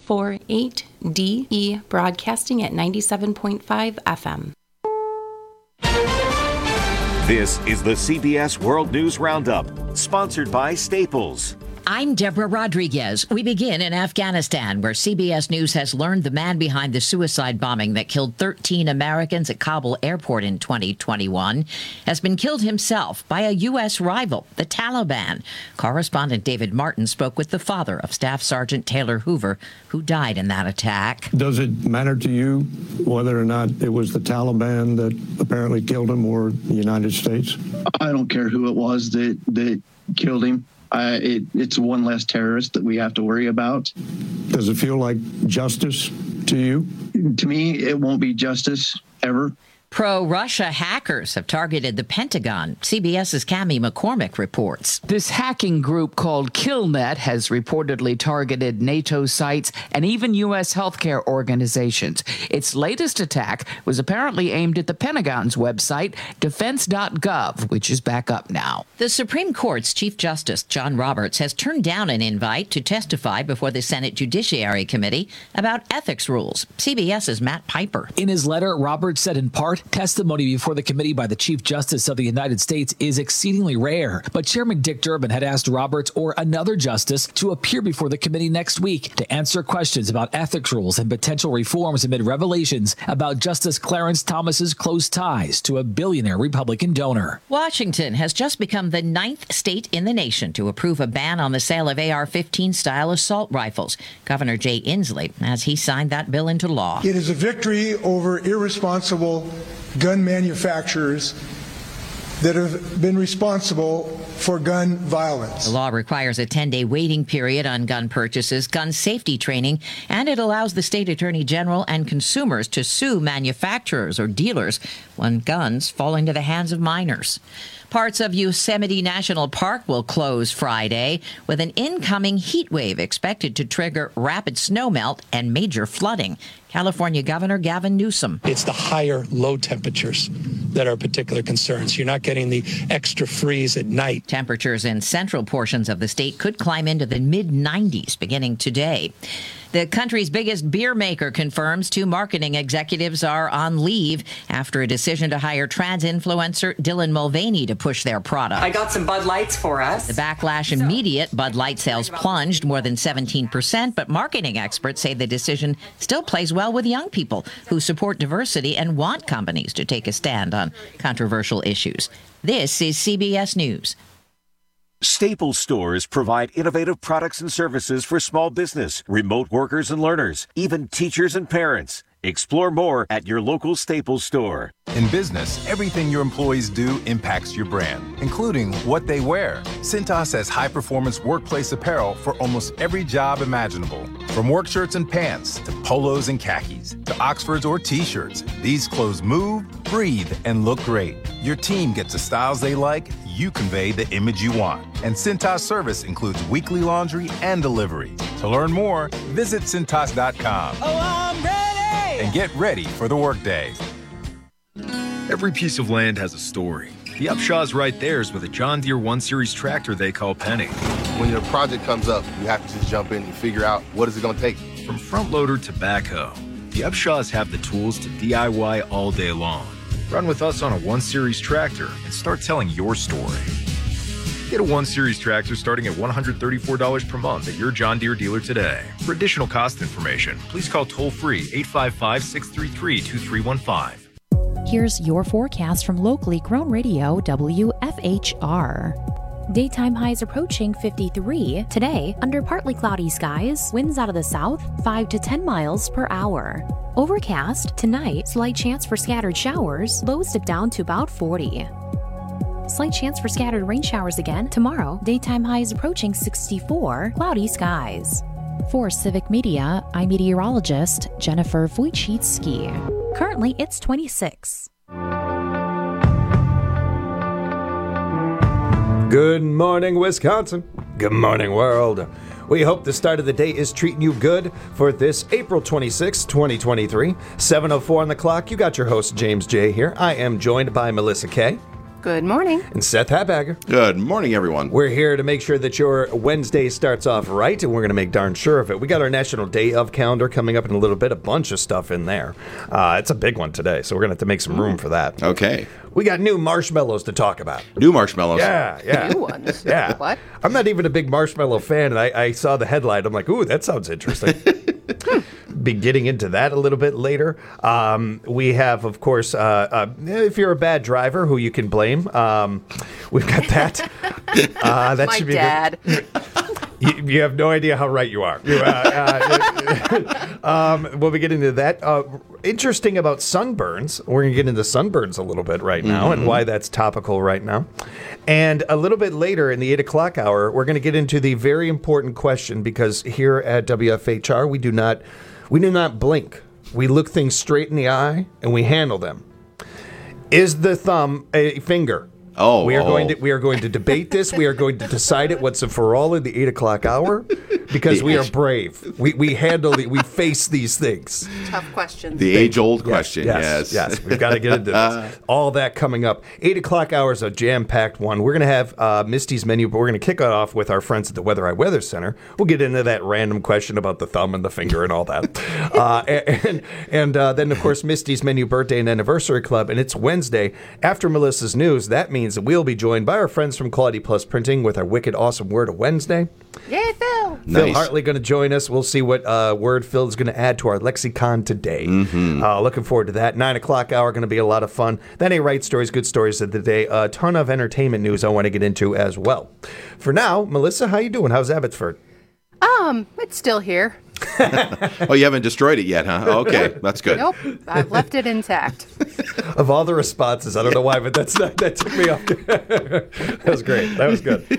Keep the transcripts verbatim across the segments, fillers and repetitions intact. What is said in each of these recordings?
four eight D E, broadcasting at ninety-seven point five F M. This is the C B S World News Roundup, sponsored by Staples. I'm Deborah Rodriguez. We begin in Afghanistan, where C B S News has learned the man behind the suicide bombing that killed thirteen Americans at Kabul airport in twenty twenty-one has been killed himself by a U S rival, the Taliban. Correspondent David Martin spoke with the father of Staff Sergeant Taylor Hoover, who died in that attack. Does it matter to you whether or not it was the Taliban that apparently killed him or the United States? I don't care who it was that, that killed him. Uh, it, it's one less terrorist that we have to worry about. Does it feel like justice to you? To me, it won't be justice ever. Pro-Russia hackers have targeted the Pentagon. CBS's Cami McCormick reports. This hacking group called KillNet has reportedly targeted NATO sites and even U S healthcare organizations. Its latest attack was apparently aimed at the Pentagon's website, defense dot gov, which is back up now. The Supreme Court's Chief Justice John Roberts has turned down an invite to testify before the Senate Judiciary Committee about ethics rules. CBS's Matt Piper. In his letter, Roberts said in part, testimony before the committee by the Chief Justice of the United States is exceedingly rare. But Chairman Dick Durbin had asked Roberts or another justice to appear before the committee next week to answer questions about ethics rules and potential reforms amid revelations about Justice Clarence Thomas's close ties to a billionaire Republican donor. Washington has just become the ninth state in the nation to approve a ban on the sale of A R fifteen style assault rifles. Governor Jay Inslee, as he signed that bill into law. It is a victory over irresponsible gun manufacturers that have been responsible for gun violence. The law requires a ten-day waiting period on gun purchases, gun safety training, and it allows the state attorney general and consumers to sue manufacturers or dealers when guns fall into the hands of minors. Parts of Yosemite National Park will close Friday, with an incoming heat wave expected to trigger rapid snowmelt and major flooding. California Governor Gavin Newsom. It's the higher low temperatures that are particular concerns. You're not getting the extra freeze at night. Temperatures in central portions of the state could climb into the mid nineties beginning today. The country's biggest beer maker confirms two marketing executives are on leave after a decision to hire trans influencer Dylan Mulvaney to push their product. I got some Bud Lights for us. The backlash immediate. Bud Light sales plunged more than seventeen percent, but marketing experts say the decision still plays well with young people who support diversity and want companies to take a stand on controversial issues. This is C B S News. Staples stores provide innovative products and services for small business, remote workers and learners, even teachers and parents. Explore more at your local Staples store. In business, everything your employees do impacts your brand, including what they wear. Cintas has high-performance workplace apparel for almost every job imaginable. From work shirts and pants, to polos and khakis, to Oxfords or T-shirts, these clothes move, breathe, and look great. Your team gets the styles they like, you convey the image you want. And Cintas service includes weekly laundry and delivery. To learn more, visit Cintas dot com. Oh, I'm ready! And get ready for the workday. Every piece of land has a story. The Upshaws write theirs with a John Deere one series tractor they call Penny. When your project comes up, you have to just jump in and figure out what is it going to take. From front loader to backhoe, the Upshaws have the tools to D I Y all day long. Run with us on a one series tractor and start telling your story. Get a one series tractor starting at one hundred thirty-four dollars per month at your John Deere dealer today. For additional cost information, please call toll-free eight five five, six three three, two three one five. Here's your forecast from locally grown radio W F H R. Daytime highs approaching fifty-three. Today, under partly cloudy skies, winds out of the south, five to ten miles per hour. Overcast. Tonight, slight chance for scattered showers, lows dip down to about forty. Slight chance for scattered rain showers again. Tomorrow, daytime highs approaching sixty-four, cloudy skies. For Civic Media, I'm meteorologist Jennifer Wojcicki. Currently, it's twenty-six. Good morning, Wisconsin. Good morning, world. We hope the start of the day is treating you good for this April twenty-sixth, twenty twenty-three. seven oh four on the clock. You got your host, James J. here. I am joined by Melissa K. Good morning. And Seth Habager. Good morning, everyone. We're here to make sure that your Wednesday starts off right, and we're going to make darn sure of it. We got our National Day of calendar coming up in a little bit, a bunch of stuff in there. Uh, it's a big one today, so we're going to have to make some room for that. Okay. We got new marshmallows to talk about. New marshmallows? Yeah, yeah. New ones? Yeah. What? I'm not even a big marshmallow fan, and I, I saw the headline. I'm like, ooh, that sounds interesting. Be getting into that a little bit later. Um, we have, of course, uh, uh, if you're a bad driver, who you can blame, um, we've got that. Uh, that My should be dad. Good. You, you have no idea how right you are. You, uh, uh, um, we'll be getting into that. Uh, interesting about sunburns. We're going to get into sunburns a little bit right now mm-hmm. and why that's topical right now. And a little bit later in the eight o'clock hour, we're going to get into the very important question, because here at W F H R, we do not, we do not blink. We look things straight in the eye and we handle them. Is the thumb a finger? Oh, we are oh. going to we are going to debate this. We are going to decide it once and for all in the eight o'clock hour, because we are brave. We we handle the, we face these things. Tough questions. The age old question. Yes, Yes, yes. We've got to get into this. All that coming up. Eight o'clock hour is a jam packed one. We're going to have uh, Misty's menu, but we're going to kick it off with our friends at the Weather Eye Weather Center. We'll get into that random question about the thumb and the finger and all that, uh, and and uh, then of course Misty's menu birthday and anniversary club, and it's Wednesday after Melissa's news. That means that we'll be joined by our friends from Quality Plus Printing with our wicked awesome word of Wednesday. Yay, Phil! Phil Nice. Hartley going to join us. We'll see what uh, word Phil is going to add to our lexicon today. Mm-hmm. Uh, looking forward to that. Nine o'clock hour going to be a lot of fun. That ain't right stories, good stories of the day. A ton of entertainment news I want to get into as well. For now, Melissa, how you doing? How's Abbotsford? Um, it's still here. Oh, you haven't destroyed it yet, huh? Okay, that's good. Nope, I've left it intact. Of all the responses, I don't know why, but that's not, that took me off. That was great. That was good.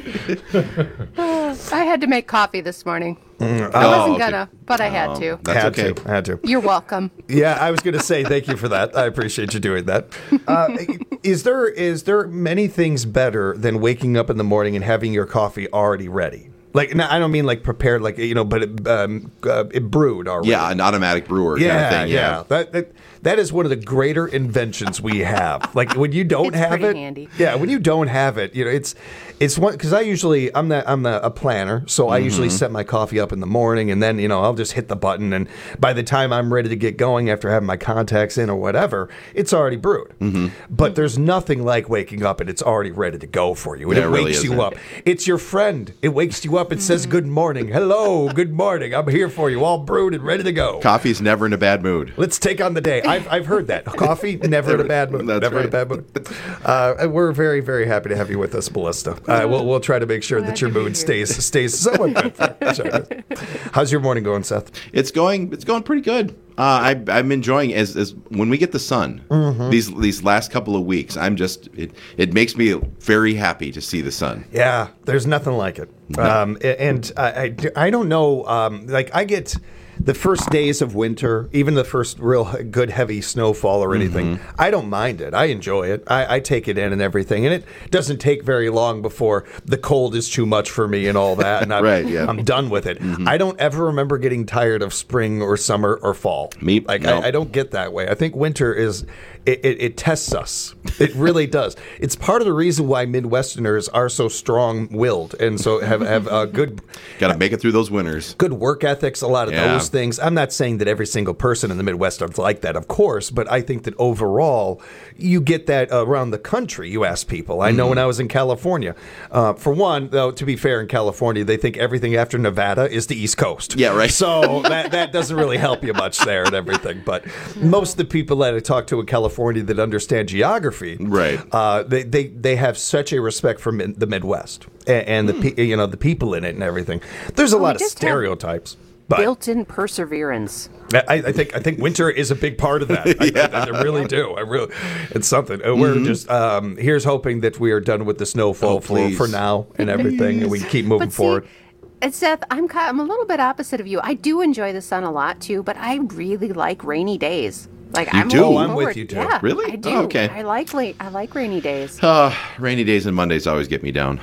Uh, I had to make coffee this morning. Mm, I oh, wasn't okay. gonna, but I had Oh, to. That's had okay. to. Had to. You're welcome. Yeah, I was going to say thank you for that. I appreciate you doing that. Uh, is there is there many things better than waking up in the morning and having your coffee already ready? Like, no, I don't mean like prepared, like, you know, but it, um, uh, it brewed already. Yeah, an automatic brewer Yeah, kind of thing. yeah. Yeah. That, that that is one of the greater inventions we have. Like when you don't It's have pretty it, handy. yeah. When you don't have it, you know, it's it's one because I usually I'm the I'm the, a planner, so I usually Mm-hmm. set my coffee up in the morning, and then you know I'll just hit the button, and by the time I'm ready to get going after having my contacts in or whatever, it's already brewed. Mm-hmm. But there's nothing like waking up and it's already ready to go for you, and Yeah, it it really wakes you isn't. up. It's your friend. It wakes you up. It says good morning, hello, good morning. I'm here for you, all brewed and ready to go. Coffee's never in a bad mood. Let's take on the day. I've, I've heard that. Coffee, never in a bad mood. That's never right. in a bad mood. Uh, and we're very, very happy to have you with us, Ballista. Uh, we'll, we'll try to make sure that your mood stays stays somewhat good. Sure. How's your morning going, Seth? It's going. It's going pretty good. Uh, I, I'm enjoying as, as when we get the sun. Mm-hmm. These these last couple of weeks, I'm just it. It makes me very happy to see the sun. Yeah, there's nothing like it. No. Um, and I, I, I don't know. Um, like I get the first days of winter, even the first real good heavy snowfall or anything. Mm-hmm. I don't mind it. I enjoy it. I, I take it in and everything. And it doesn't take very long before the cold is too much for me and all that. And I'm, Right, yeah. I'm done with it. Mm-hmm. I don't ever remember getting tired of spring or summer or fall. Me, like no. I, I don't get that way. I think winter is it, it, it tests us. It really does. It's part of the reason why Midwesterners are so strong-willed and so have have a good Got to make it through those winters. good work ethics, a lot of Yeah. those things. I'm not saying that every single person in the Midwest is like that, of course, but I think that overall, you get that around the country. You ask people. I know Mm-hmm. when I was in California, uh, for one, though, to be fair, in California, they think everything after Nevada is the East Coast. Yeah, right. So that, that doesn't really help you much there and everything. But most of the people that I talk to in California that understand geography, Right. uh, they, they, they have such a respect for mid- the Midwest and, and the pe- you know the people in it and everything. There's a Oh, we lot of just have stereotypes. But Built-in perseverance. I, I think I think winter is a big part of that. I, I, I really do. I really, it's something. Uh, We're just um, here's hoping that we are done with the snowfall Oh, for, please. for now and everything, and we can keep moving But see, forward. And Seth, I'm ki- I'm a little bit opposite of you. I do enjoy the sun a lot too, but I really like rainy days. Like You I'm do? looking Oh, I'm forward- with you, too. Yeah, Really? I do. Oh, okay. I like la- I like rainy days. Uh, rainy days and Mondays always get me down.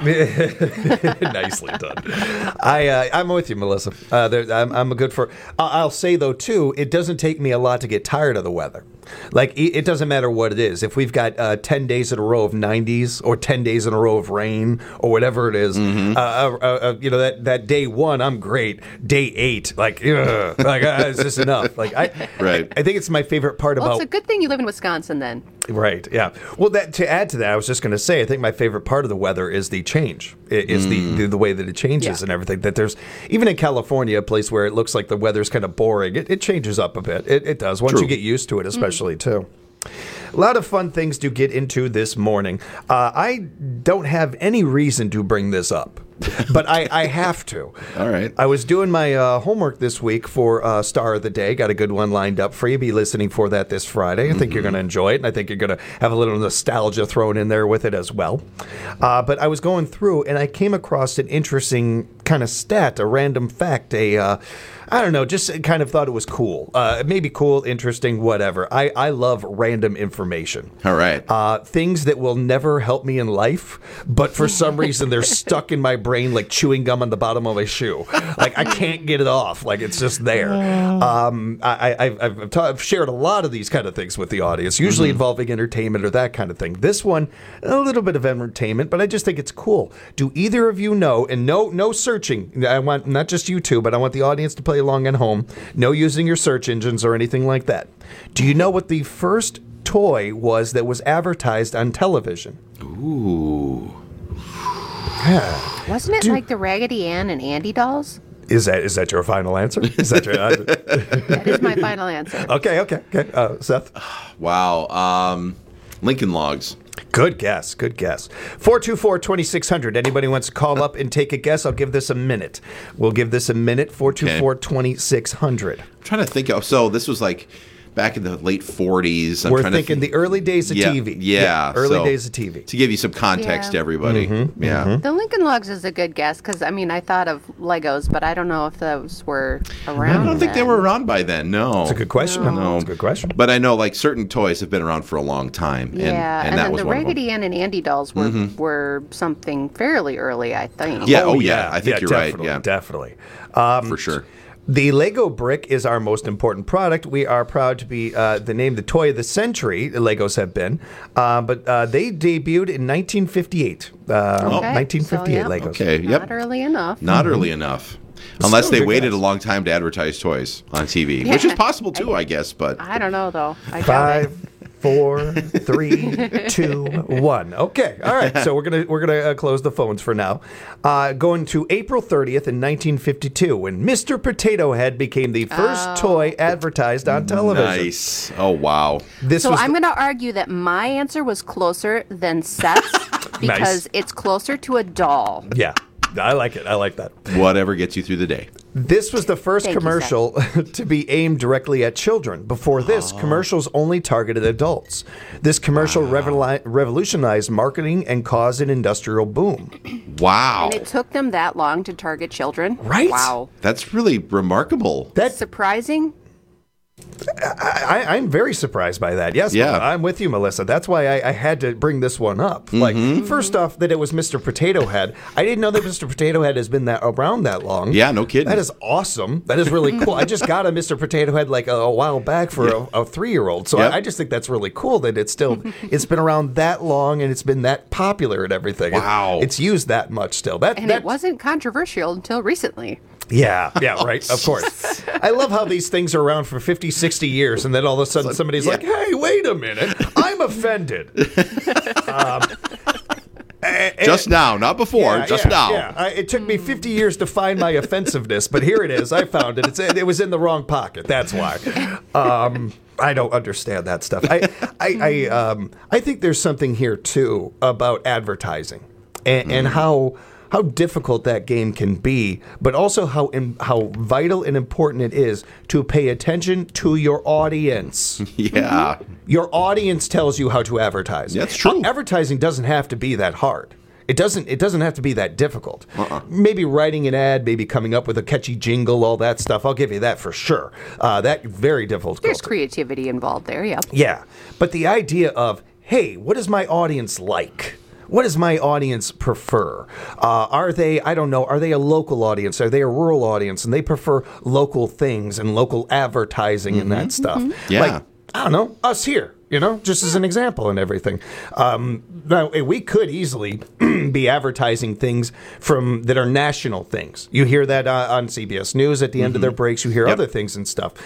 Nicely done. I uh, I'm with you, Melissa. Uh, there, I'm I'm a good for. I- I'll say though too, it doesn't take me a lot to get tired of the weather. Like, it doesn't matter what it is. If we've got uh, ten days in a row of nineties or ten days in a row of rain or whatever it is, mm-hmm. uh, uh, uh, you know, that, that day one, I'm great. Day eight, like, ugh, like uh, it's just enough. Like, I, right. I, I think it's my favorite part well, about. It's a good thing you live in Wisconsin then. Right, yeah. Well, that to add to that, I was just going to say, I think my favorite part of the weather is the change, is mm. the, the the way that it changes yeah. and everything. That there's, even in California, a place where it looks like the weather's kind of boring, it, it changes up a bit. It, it does, once True. you get used to it, especially, mm. too. A lot of fun things to get into this morning. Uh, I don't have any reason to bring this up, but I, I have to. All right. I was doing my uh, homework this week for uh, Star of the Day. Got a good one lined up for you. Be listening for that this Friday. I think mm-hmm. you're going to enjoy it, and I think you're going to have a little nostalgia thrown in there with it as well. Uh, but I was going through, and I came across an interesting kind of stat, a random fact, a... Uh, I don't know, just kind of thought it was cool. Uh, maybe cool, interesting, whatever. I, I love random information. All right. Uh, things that will never help me in life, but for some reason they're stuck in my brain like chewing gum on the bottom of my shoe. Like I can't get it off. Like it's just there. Um, I, I, I've, I've, ta- I've shared a lot of these kind of things with the audience, usually mm-hmm. involving entertainment or that kind of thing. This one, a little bit of entertainment, but I just think it's cool. Do either of you know, and no, no searching. I want not just you two, but I want the audience to play along at home. No using your search engines or anything like that. Do you know what the first toy was that was advertised on television? Ooh. Yeah. Wasn't it Do, like the Raggedy Ann and Andy dolls? Is that is that your final answer? Is that your answer? That is my final answer. Okay, okay, okay. Uh, Seth? Wow. Um, Lincoln Logs. Good guess. Good guess. four two four, two six zero zero. Anybody wants to call up and take a guess? I'll give this a minute. We'll give this a minute. four two four, two six zero zero. I'm trying to think of, so this was like back in the late forties. I'm We're trying thinking to th- the early days of yeah, T V. Yeah. yeah early so, days of T V. To give you some context, Yeah. everybody. Mm-hmm, yeah. mm-hmm. The Lincoln Logs is a good guess because, I mean, I thought of Legos, but I don't know if those were around. I don't think then. they were around by then. No. That's a good question. No. no. That's a good question. But I know like certain toys have been around for a long time. And, Yeah, and, and, that then was the one of them. Raggedy Ann and Andy dolls were, Mhm. were something fairly early, I think. Yeah, oh, yeah. I think yeah, you're definitely, right. Yeah. Definitely. Um, For sure. The Lego brick is our most important product. We are proud to be uh, the name the toy of the century. The Legos have been, uh, but uh, they debuted in nineteen fifty-eight. Uh, Okay, nineteen fifty-eight so, yeah. Legos. Okay, Not yep. early enough. Not Mhm. early enough. Unless Still they good waited guess. a long time to advertise toys on T V, Yeah. which is possible too, I guess. But I don't know, though. I doubt Five, it. four, three, two, one. Okay, all right. So we're gonna we're gonna uh, close the phones for now. Uh, going to April thirtieth in nineteen fifty-two, when Mister Potato Head became the first Oh. toy advertised on television. nice. Oh wow. This So was I'm the- going to argue that my answer was closer than Seth's because it's closer to a doll. yeah. I like it. I like that. Whatever gets you through the day. This was the first Thank you, commercial to be aimed directly at children. Before this, commercials only targeted adults. This commercial revolu- revolutionized marketing and caused an industrial boom. Wow. And it took them that long to target children. Right? Wow. That's really remarkable. That Surprising. I, I, I'm very surprised by that. Yes, Yeah. I'm with you, Melissa. That's why I, I had to bring this one up. Mm-hmm. Like, first off, that it was Mister Potato Head. I didn't know that Mister Potato Head has been that around that long. Yeah, no kidding. That is awesome. That is really cool. I just got a Mister Potato Head like a, a while back for a, a three-year-old. So Yep. I, I just think that's really cool that it's still it's been around that long and it's been that popular and everything. It- Wow. it's used that much still. That And that it wasn't controversial until recently. Yeah, yeah, right, of course. I love how these things are around for fifty, sixty years, and then all of a sudden somebody's yeah. like, hey, wait a minute, I'm offended. um, and- Just now, not before. yeah, just yeah, now. Yeah. I, it took me fifty years to find my offensiveness, but here it is. I found it. It's, it was in the wrong pocket. That's why. Um, I don't understand that stuff. I, I, I, um, I think there's something here, too, about advertising and, and how... how difficult that game can be, but also how in, how vital and important it is to pay attention to your audience. Yeah. Your audience tells you how to advertise. That's true. Advertising doesn't have to be that hard. It doesn't. It doesn't have to be that difficult. Uh-uh. Maybe writing an ad, maybe coming up with a catchy jingle, all that stuff. I'll give you that for sure. Uh, that very difficult. There's creativity involved there, yeah. Yeah, but the idea of, hey, what is my audience like? What does my audience prefer? Uh, are they, I don't know, are they a local audience? Are they a rural audience? And they prefer local things and local advertising and that stuff. Yeah. Like, I don't know, us here. You know, just as an example and everything. Um, now, we could easily be advertising things from that are national things. You hear that uh, on C B S News at the end mm-hmm. of their breaks. You hear yep. other things and stuff.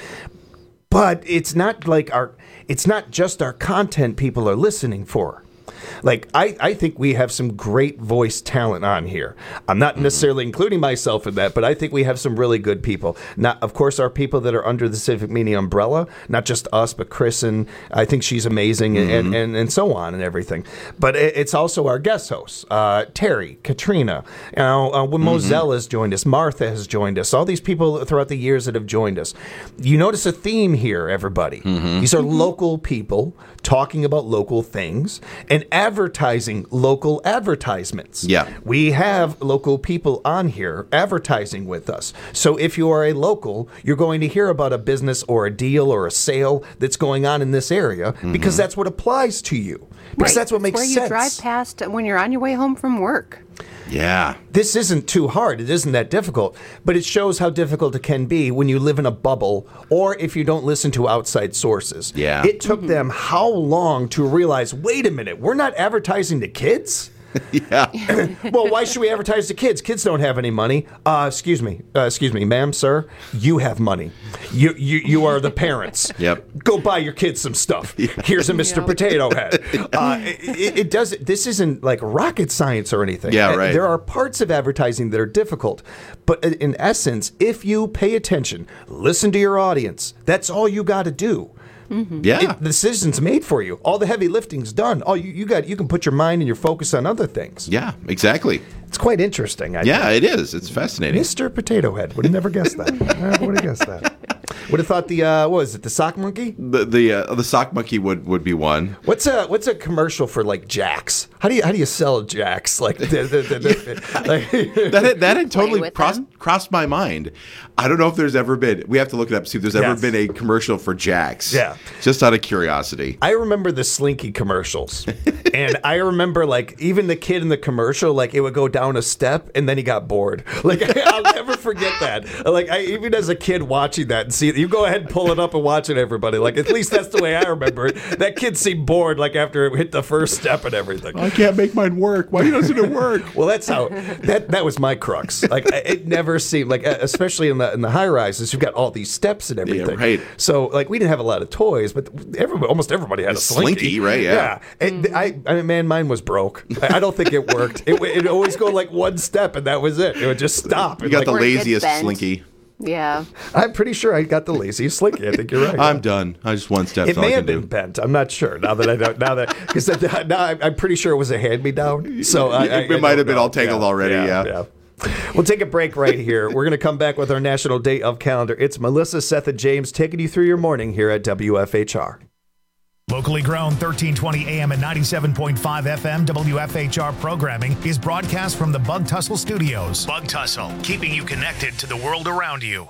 But it's not like our. It's not just our content people are listening for. Like, I, I think we have some great voice talent on here. I'm not necessarily including myself in that, but I think we have some really good people. Not, of course, our people that are under the Civic Media umbrella, not just us, but Kristen. I think she's amazing, mm-hmm. and, and, and so on and everything. But it, it's also our guest hosts, uh, Terry, Katrina, you know, uh, when mm-hmm. Moselle has joined us, Martha has joined us, all these people throughout the years that have joined us. You notice a theme here, everybody. Mm-hmm. These are mm-hmm. local people talking about local things and advertising local advertisements. Yeah. We have local people on here advertising with us. So if you are a local, you're going to hear about a business or a deal or a sale that's going on in this area mm-hmm. because that's what applies to you. Because right. that's what makes where sense. Where you drive past when you're on your way home from work. Yeah. This isn't too hard. It isn't that difficult. But it shows how difficult it can be when you live in a bubble or if you don't listen to outside sources. Yeah. It took mm-hmm. them how long to realize, wait a minute, we're not advertising to kids? Yeah. Well, why should we advertise to kids? Kids don't have any money. Uh, excuse me. Uh, excuse me, ma'am, sir. You have money. You you you are the parents. Yep. Go buy your kids some stuff. Here's a Mister Yep. Potato Head. Uh, it, it does. This isn't like rocket science or anything. Yeah, right. There are parts of advertising that are difficult, but in essence, if you pay attention, listen to your audience. That's all you got to do. Mm-hmm. Yeah, it, the decision's made for you. All the heavy lifting's done. All you, you got, you can put your mind and your focus on other things. Yeah, exactly. It's quite interesting. I yeah, think. it is. It's fascinating. Mister Potato Head. Would have never guessed that. I would have guessed that. Would have thought the uh, what was it? The sock monkey? The the uh, the sock monkey would, would be one. What's a what's a commercial for like Jax? How do you how do you sell Jax? Like, the, the, the, the, like that had, that had totally crossed crossed my mind. I don't know if there's ever been. We have to look it up to see if there's ever yes. been a commercial for Jax. Yeah, just out of curiosity. I remember the Slinky commercials, and I remember like even the kid in the commercial, like it would go down a step and then he got bored. Like I'll never forget that. Like I even as a kid watching that and see you go ahead and pull it up and watch it, everybody. Like at least that's the way I remember it. That kid seemed bored like after it hit the first step and everything. I can't make mine work. Why doesn't it work? Well, that's how that that was my crux. Like it never seemed like, especially in the in the high rises, you've got all these steps and everything. Yeah, right. So like we didn't have a lot of toys, but everybody, almost everybody had a, a slinky. slinky, right? Yeah. Yeah. And I, I mean, man, mine was broke. I, I don't think it worked. It it always go like one step and that was it. It would just stop. You got like, the laziest slinky. Yeah. I'm pretty sure I got the laziest slinky. I think you're right. I'm done. I just one step. It may have been do. bent. I'm not sure. Now that I don't, now that because now I'm pretty sure it was a hand me down. So I, it I, might I have been know. all tangled yeah, already. Yeah. yeah. yeah. We'll take a break right here. We're going to come back with our National Day of Calendar. It's Melissa, Seth, and James taking you through your morning here at W F H R. Locally grown thirteen twenty A M and ninety-seven point five F M W F H R programming is broadcast from the Bug Tussle Studios. Bug Tussle, keeping you connected to the world around you.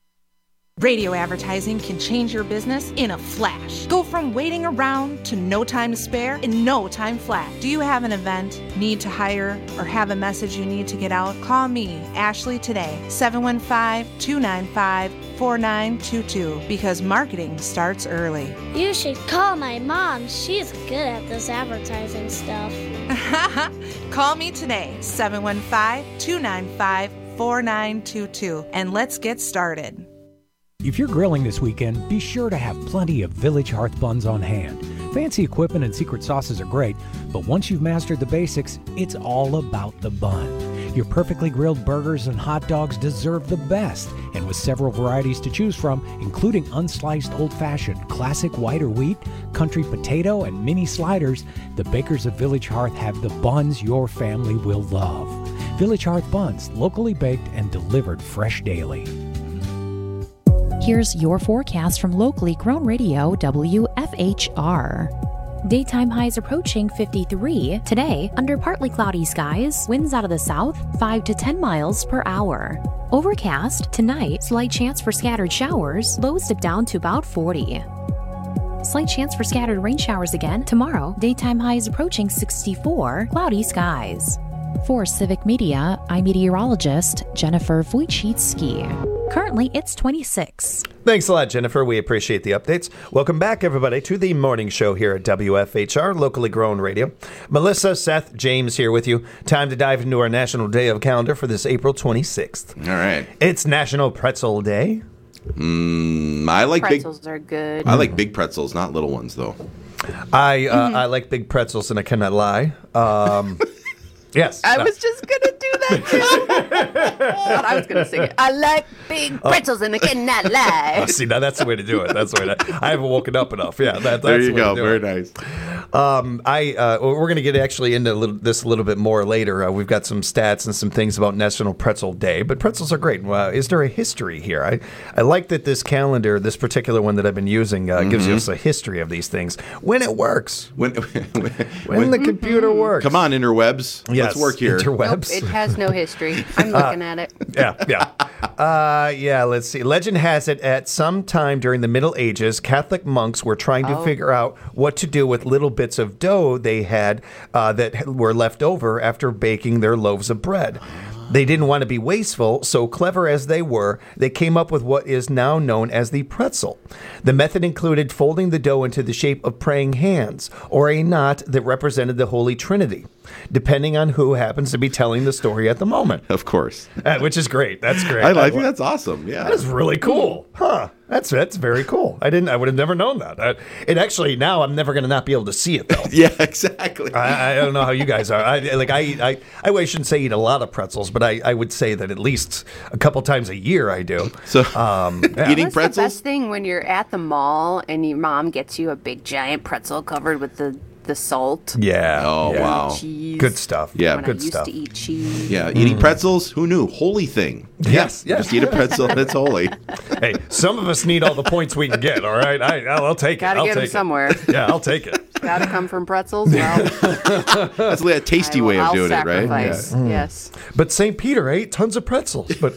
Radio advertising can change your business in a flash. Go from waiting around to no time to spare in no time flat. Do you have an event, need to hire, or have a message you need to get out? Call me, Ashley, today, seven one five, two nine five, four nine two two, because marketing starts early. You should call my mom. She's good at this advertising stuff. Call me today, seven one five, two nine five, four nine two two, and let's get started. If you're grilling this weekend, be sure to have plenty of Village Hearth buns on hand. Fancy equipment and secret sauces are great, but once you've mastered the basics, it's all about the bun. Your perfectly grilled burgers and hot dogs deserve the best, and with several varieties to choose from, including unsliced old-fashioned, classic white or wheat, country potato, and mini sliders, the bakers of Village Hearth have the buns your family will love. Village Hearth buns, locally baked and delivered fresh daily. Here's your forecast from locally grown radio W F H R. Daytime highs approaching fifty-three. Today, under partly cloudy skies, winds out of the south, five to ten miles per hour. Overcast. Tonight, slight chance for scattered showers, lows dip down to about forty. Slight chance for scattered rain showers again. Tomorrow, daytime highs approaching sixty-four, cloudy skies. For Civic Media, I'm meteorologist Jennifer Wojcicki. Currently, it's twenty-six. Thanks a lot, Jennifer. We appreciate the updates. Welcome back, everybody, to the morning show here at W F H R, locally grown radio. Melissa, Seth, James here with you. Time to dive into our National Day of calendar for this April twenty-sixth. All right. It's National Pretzel Day. Mm, I like pretzels big, are good. I like big pretzels, not little ones, though. I uh, mm-hmm. I like big pretzels, and I cannot lie. Um, yes. I no. was just going to do that, too. I thought I was going to sing it. I like big pretzels, oh. and I cannot lie. Oh, see, now that's the way to do it. That's the way to, I haven't woken up enough. Yeah, that, that's there you the way go. to do Very it. nice. Um, I uh, we're going to get actually into a little, this a little bit more later. Uh, we've got some stats and some things about National Pretzel Day, but pretzels are great. Uh, is there a history here? I, I like that this calendar, this particular one that I've been using, uh, mm-hmm. gives us a history of these things when it works. When when, when the computer works. Come on, interwebs. Yes, let's work here. Interwebs. Nope, it has no history. I'm looking uh, at it. Yeah, yeah. Uh, yeah, let's see. Legend has it at some time during the Middle Ages, Catholic monks were trying to oh. figure out what to do with little bits of dough they had uh, that were left over after baking their loaves of bread. They didn't want to be wasteful, so clever as they were, they came up with what is now known as the pretzel. The method included folding the dough into the shape of praying hands, or a knot that represented the Holy Trinity, depending on who happens to be telling the story at the moment. Of course. Uh, which is great. That's great. I, I think that's awesome. Yeah. That is really cool. Huh. That's that's very cool. I didn't. I would have never known that. I, it actually now I'm never going to not be able to see it though. Yeah, exactly. I, I don't know how you guys are. I like I I I, I shouldn't say eat a lot of pretzels, but I, I would say that at least a couple times a year I do. So um, yeah. eating What's pretzels. The best thing when you're at the mall and your mom gets you a big giant pretzel covered with the. The salt. Yeah. Oh, yeah. wow. Cheese. Good stuff. Yeah, when good I used stuff. to eat cheese. Yeah, eating mm. pretzels. Who knew? Holy thing. Yes. Yeah. yes. Just eat a pretzel and it's holy. Hey, some of us need all the points we can get. All right, I, I'll, I'll take Gotta it. I'll get take them it. somewhere. Yeah, I'll take it. Gotta come from pretzels. Well, that's a tasty will, way of I'll doing sacrifice. it, right? Yeah. Yes. But Saint Peter ate tons of pretzels. But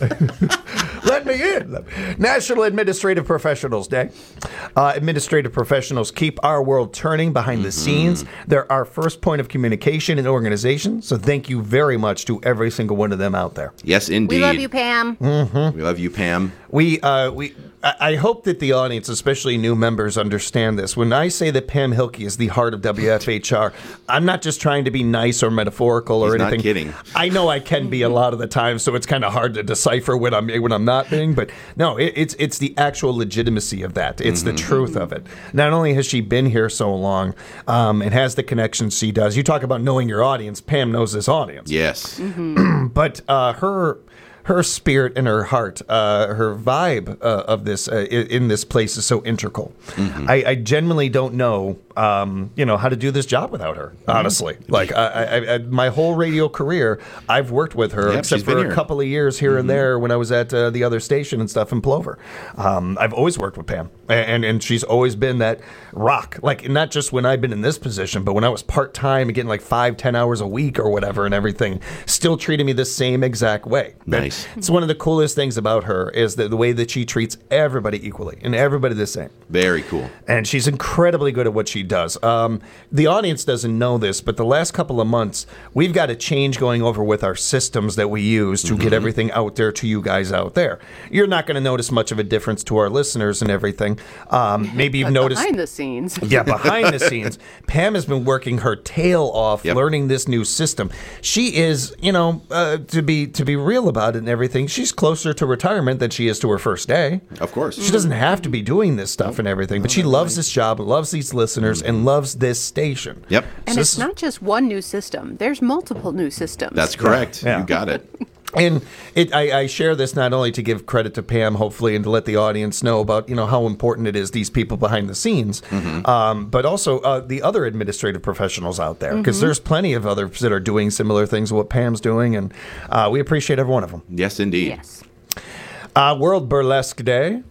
let me in. National Administrative Professionals Day. Uh, administrative professionals keep our world turning behind mm-hmm. the scenes. They're our first point of communication in organization. So thank you very much to every single one of them out there. Yes, indeed. We love you, Pam. Mm-hmm. We love you, Pam. We uh, we. I hope that the audience, especially new members, understand this. When I say that Pam Hilke is the heart of W F H R, I'm not just trying to be nice or metaphorical or He's anything. Not kidding. I know I can be a lot of the time, so it's kind of hard to decipher when I'm when I'm not being. But no, it, it's it's the actual legitimacy of that. It's mm-hmm. the truth of it. Not only has she been here so long um, and has the connections she does. You talk about knowing your audience. Pam knows this audience. Yes. Mm-hmm. But uh, her. Her spirit and her heart, uh, her vibe uh, of this uh, in this place is so integral. Mm-hmm. I, I genuinely don't know, um, you know, how to do this job without her. Honestly, mm-hmm. like I, I, I, my whole radio career, I've worked with her, yep, except for a here. couple of years here mm-hmm. and there when I was at uh, the other station and stuff in Plover. Um, I've always worked with Pam, and and she's always been that rock. Like not just when I've been in this position, but when I was part time and getting like five, ten hours a week or whatever, and everything, still treating me the same exact way. Nice. It's one of the coolest things about her is that the way that she treats everybody equally and everybody the same. Very cool. And she's incredibly good at what she does. Um, the audience doesn't know this, but the last couple of months, we've got a change going over with our systems that we use to mm-hmm. get everything out there to you guys out there. You're not going to notice much of a difference to our listeners and everything. Um, maybe you've noticed... Behind the scenes. Yeah, behind the scenes. Pam has been working her tail off yep. learning this new system. She is, you know, uh, to be to be real about it and everything, she's closer to retirement than she is to her first day. Of course. She doesn't have to be doing this stuff and everything, but she loves this job, loves these listeners, and loves this station. Yep. And so it's not just one new system. There's multiple new systems. That's correct. Yeah. You got it. And it, I, I share this not only to give credit to Pam, hopefully, and to let the audience know about you know how important it is, these people behind the scenes, mm-hmm. um, but also uh, the other administrative professionals out there, because mm-hmm. there's plenty of others that are doing similar things to what Pam's doing, and uh, we appreciate every one of them. Yes, indeed. Yes. Uh, World Burlesque Day.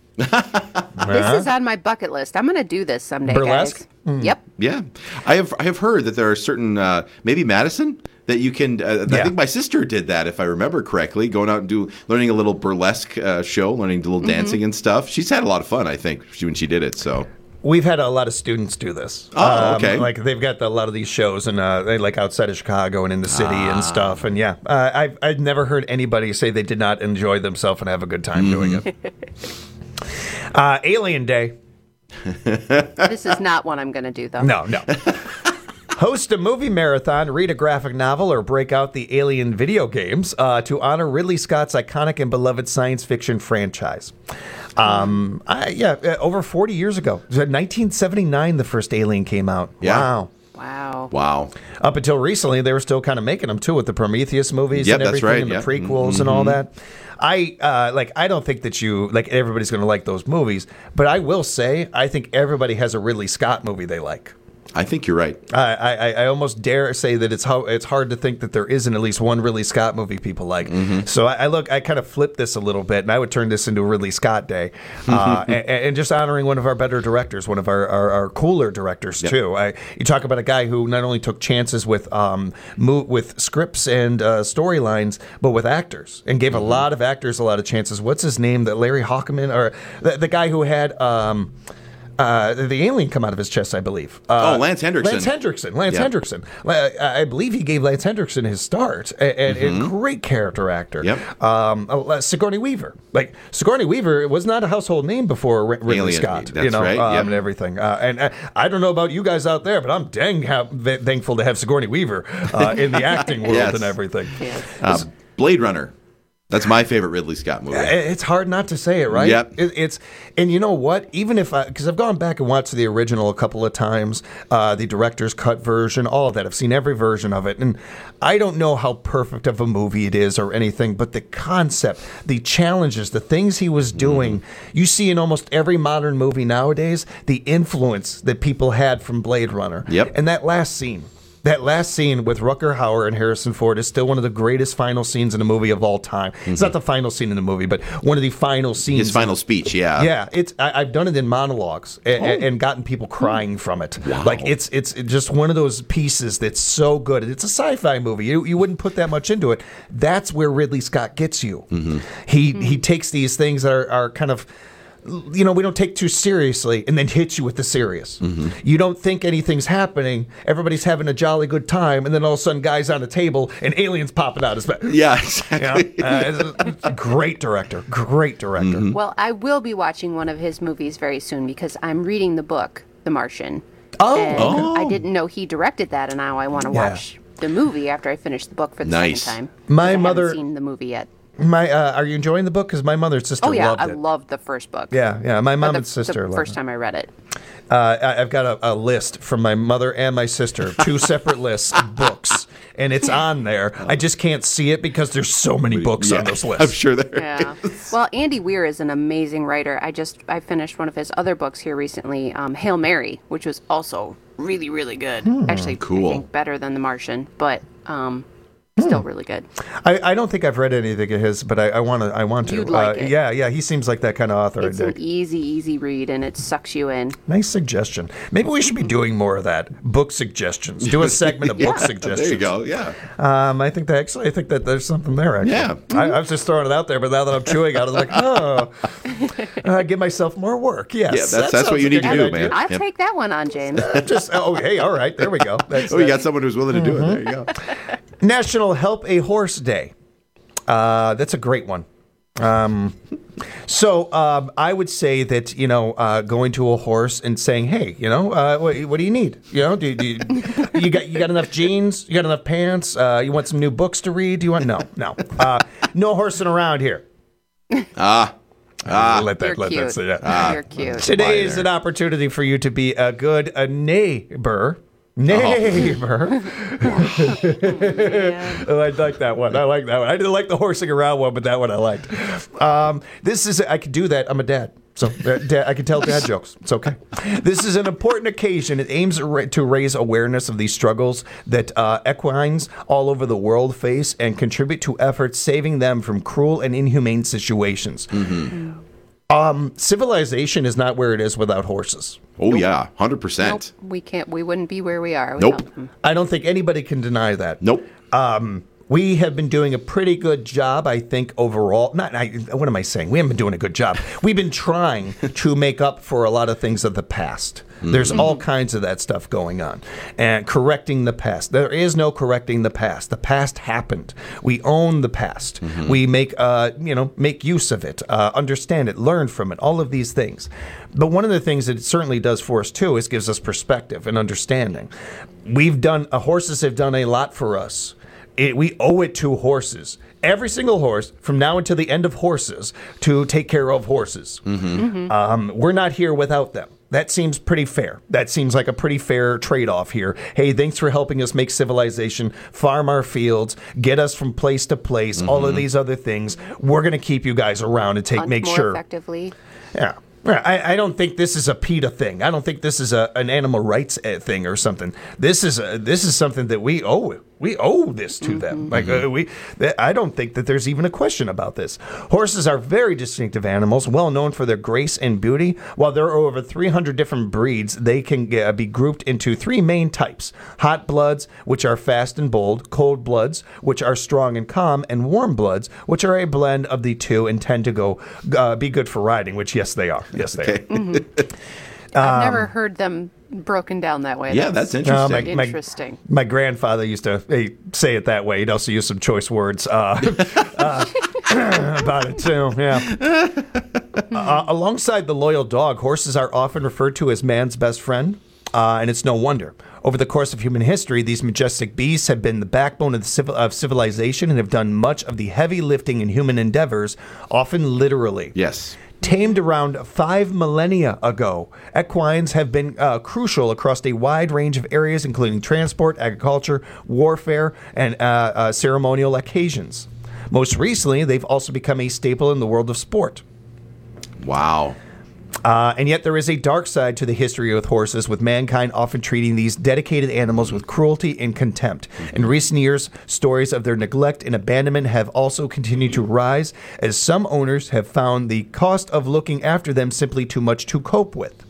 This is on my bucket list. I'm going to do this someday, Burlesque? guys. Mm. Yep. Yeah, I have I have heard that there are certain uh, maybe Madison that you can. Uh, Yeah. I think my sister did that, if I remember correctly, going out and do learning a little burlesque uh, show, learning a little Mm-hmm. dancing and stuff. She's had a lot of fun, I think, she, when she did it. So We've had a lot of students do this. Oh, okay. Um, like they've got a lot of these shows, and uh, they like outside of Chicago and in the city ah. and stuff. And yeah, uh, I've I've never heard anybody say they did not enjoy themselves and have a good time mm. doing it. uh, Alien Day. This is not one I'm going to do, though. No, no. Host a movie marathon, read a graphic novel, or break out the Alien video games uh, to honor Ridley Scott's iconic and beloved science fiction franchise. Um, I, yeah, over forty years ago. nineteen seventy-nine, the first Alien came out. Yeah. Wow. Wow. Wow. Up until recently, they were still kind of making them, too, with the Prometheus movies yep, and everything, that's right. and yep. the prequels mm-hmm. and all that. I uh, like. I don't think that you like everybody's going to like those movies, but I will say I think everybody has a Ridley Scott movie they like. I think you're right. I, I, I almost dare say that it's how it's hard to think that there isn't at least one Ridley Scott movie people like. Mm-hmm. So I, I look, I kind of flip this a little bit, and I would turn this into a Ridley Scott Day, uh, and, and just honoring one of our better directors, one of our, our, our cooler directors yep. too. I, you talk about a guy who not only took chances with um, mo- with scripts and uh, storylines, but with actors, and gave mm-hmm. a lot of actors a lot of chances. What's his name? That Larry Hockman, or the, the guy who had. Um, Uh, the alien come out of his chest, I believe. Uh, oh, Lance Hendrickson. Lance Hendrickson. Lance yep. Hendrickson. I believe he gave Lance Hendrickson his start, and, and mm-hmm. a great character actor. Yep. Um, uh, Sigourney Weaver. Like Sigourney Weaver was not a household name before R- Ridley Alien, Scott. That's you know, right. um, yep. and everything. Uh, and uh, I don't know about you guys out there, but I'm dang ha- thankful to have Sigourney Weaver uh, in the acting world yes. and everything. Yes. Uh, Blade Runner. That's my favorite Ridley Scott movie. It's hard not to say it, right? Yep. It, it's and you know what? Even if I, because I've gone back and watched the original a couple of times, uh, the director's cut version, all of that. I've seen every version of it, and I don't know how perfect of a movie it is or anything, but the concept, the challenges, the things he was doing, mm. you see in almost every modern movie nowadays, the influence that people had from Blade Runner. Yep. And that last scene. That last scene with Rutger Hauer and Harrison Ford is still one of the greatest final scenes in a movie of all time. Mm-hmm. It's not the final scene in the movie, but one of the final scenes. His final speech, yeah. Yeah, it's I, I've done it in monologues and, oh. and gotten people crying from it. Wow. Like it's it's just one of those pieces that's so good. It's a sci-fi movie. You you wouldn't put that much into it. That's where Ridley Scott gets you. Mm-hmm. He mm-hmm. he takes these things that are, are kind of. You know, we don't take too seriously and then hit you with the serious. Mm-hmm. You don't think anything's happening. Everybody's having a jolly good time. And then all of a sudden, guys on a table and aliens popping out his back. Yeah, exactly. You know? uh, it's a great director. Great director. Mm-hmm. Well, I will be watching one of his movies very soon because I'm reading the book, The Martian. Oh. And oh. I didn't know he directed that, and now I want to Yeah. watch the movie after I finish the book for the Nice. second time. My I mother- haven't seen the movie yet. My, uh, are you enjoying the book? Because my mother and sister Oh, yeah, loved I it. loved the first book. Yeah, yeah. My mom the, and sister the loved first it. time I read it. Uh, I, I've got a, a list from my mother and my sister, two separate lists of books, and it's on there. I just can't see it because there's so many books yeah, on those lists. I'm sure there Yeah. is. Well, Andy Weir is an amazing writer. I just I finished one of his other books here recently, um, Hail Mary, which was also really, really good. Hmm, Actually, cool. I think better than The Martian, but um, still really good. I, I don't think I've read anything of his, but I, I want to. I want to. You'd like uh, it. Yeah, yeah. He seems like that kind of author. It's I an dig. easy, easy read, and it sucks you in. Nice suggestion. Maybe we should be doing more of that. Book suggestions. Do a segment of book Yeah, suggestions. there you go. Yeah. Um, I think that actually, I think that there's something there. Actually. Yeah. I, I was just throwing it out there, but now that I'm chewing on it, I'm like, oh, uh, give myself more work. Yes, Yeah, that's- that that's sounds what you like a need to good do, idea. man. I'll Yep. take that one on, James. Just oh, hey, all right, there we go. That's, Oh, you that's- got someone who's willing to do it. There you go. National Help a Horse Day. Uh, that's a great one. Um, so um, I would say that, you know, uh, going to a horse and saying, hey, you know, uh, what, what do you need? You know, do, do you, you got you got enough jeans? You got enough pants? Uh, you want some new books to read? Do you want no, no, uh, no horsing around here. Ah. Ah. let that You're let cute. that say that. Ah. You're cute. Today is an opportunity for you to be a good a neighbor. Neighbor. Oh, I like that one. I like that one. I didn't like the horsing around one, but that one I liked. Um, this is, I could do that. I'm a dad. So uh, dad, I can tell dad jokes. It's okay. This is an important occasion. It aims to raise awareness of these struggles that uh, equines all over the world face and contribute to efforts saving them from cruel and inhumane situations. Mm-hmm. Um, civilization is not where it is without horses. Oh, nope. yeah, one hundred percent. Nope, we can't. We wouldn't be where we are without Nope. them. I don't think anybody can deny that. Nope. Um, we have been doing a pretty good job, I think, overall. Not, I, what am I saying? We haven't been doing a good job. We've been trying to make up for a lot of things of the past. Mm-hmm. There's all kinds of that stuff going on. And correcting the past. There is no correcting the past. The past happened. We own the past. Mm-hmm. We make, uh, you know, make use of it, uh, understand it, learn from it, all of these things. But one of the things that it certainly does for us, too, is gives us perspective and understanding. We've done, uh, horses have done a lot for us. It, we owe it to horses. Every single horse, from now until the end of horses, to take care of horses. Mm-hmm. Mm-hmm. Um, we're not here without them. That seems pretty fair. That seems like a pretty fair trade-off here. Hey, thanks for helping us make civilization, farm our fields, get us from place to place, mm-hmm. all of these other things. We're going to keep you guys around and take Hunt make more sure. effectively. Yeah. I, I don't think this is a PETA thing. I don't think this is a, an animal rights thing or something. This is a, this is something that we owe. We owe this to mm-hmm. them. Like uh, we, I don't think that there's even a question about this. Horses are very distinctive animals, well known for their grace and beauty. While there are over three hundred different breeds, they can uh, be grouped into three main types: hot bloods, which are fast and bold; cold bloods, which are strong and calm; and warm bloods, which are a blend of the two and tend to go uh, be good for riding. Which, yes, they are. Yes, they okay. are. Mm-hmm. I've um, never heard them broken down that way. Yeah, that's, that's interesting. Uh, my, interesting. My, my grandfather used to hey, say it that way. He'd also use some choice words uh, uh, about it, too. Yeah. uh, alongside the loyal dog, horses are often referred to as man's best friend, uh, and it's no wonder. Over the course of human history, these majestic beasts have been the backbone of, the civil, of civilization and have done much of the heavy lifting in human endeavors, often literally. Yes. Tamed around five millennia ago, equines have been uh, crucial across a wide range of areas, including transport, agriculture, warfare, and uh, uh, ceremonial occasions. Most recently, they've also become a staple in the world of sport. Wow. Uh, and yet there is a dark side to the history with horses, with mankind often treating these dedicated animals with cruelty and contempt. In recent years, stories of their neglect and abandonment have also continued to rise, as some owners have found the cost of looking after them simply too much to cope with.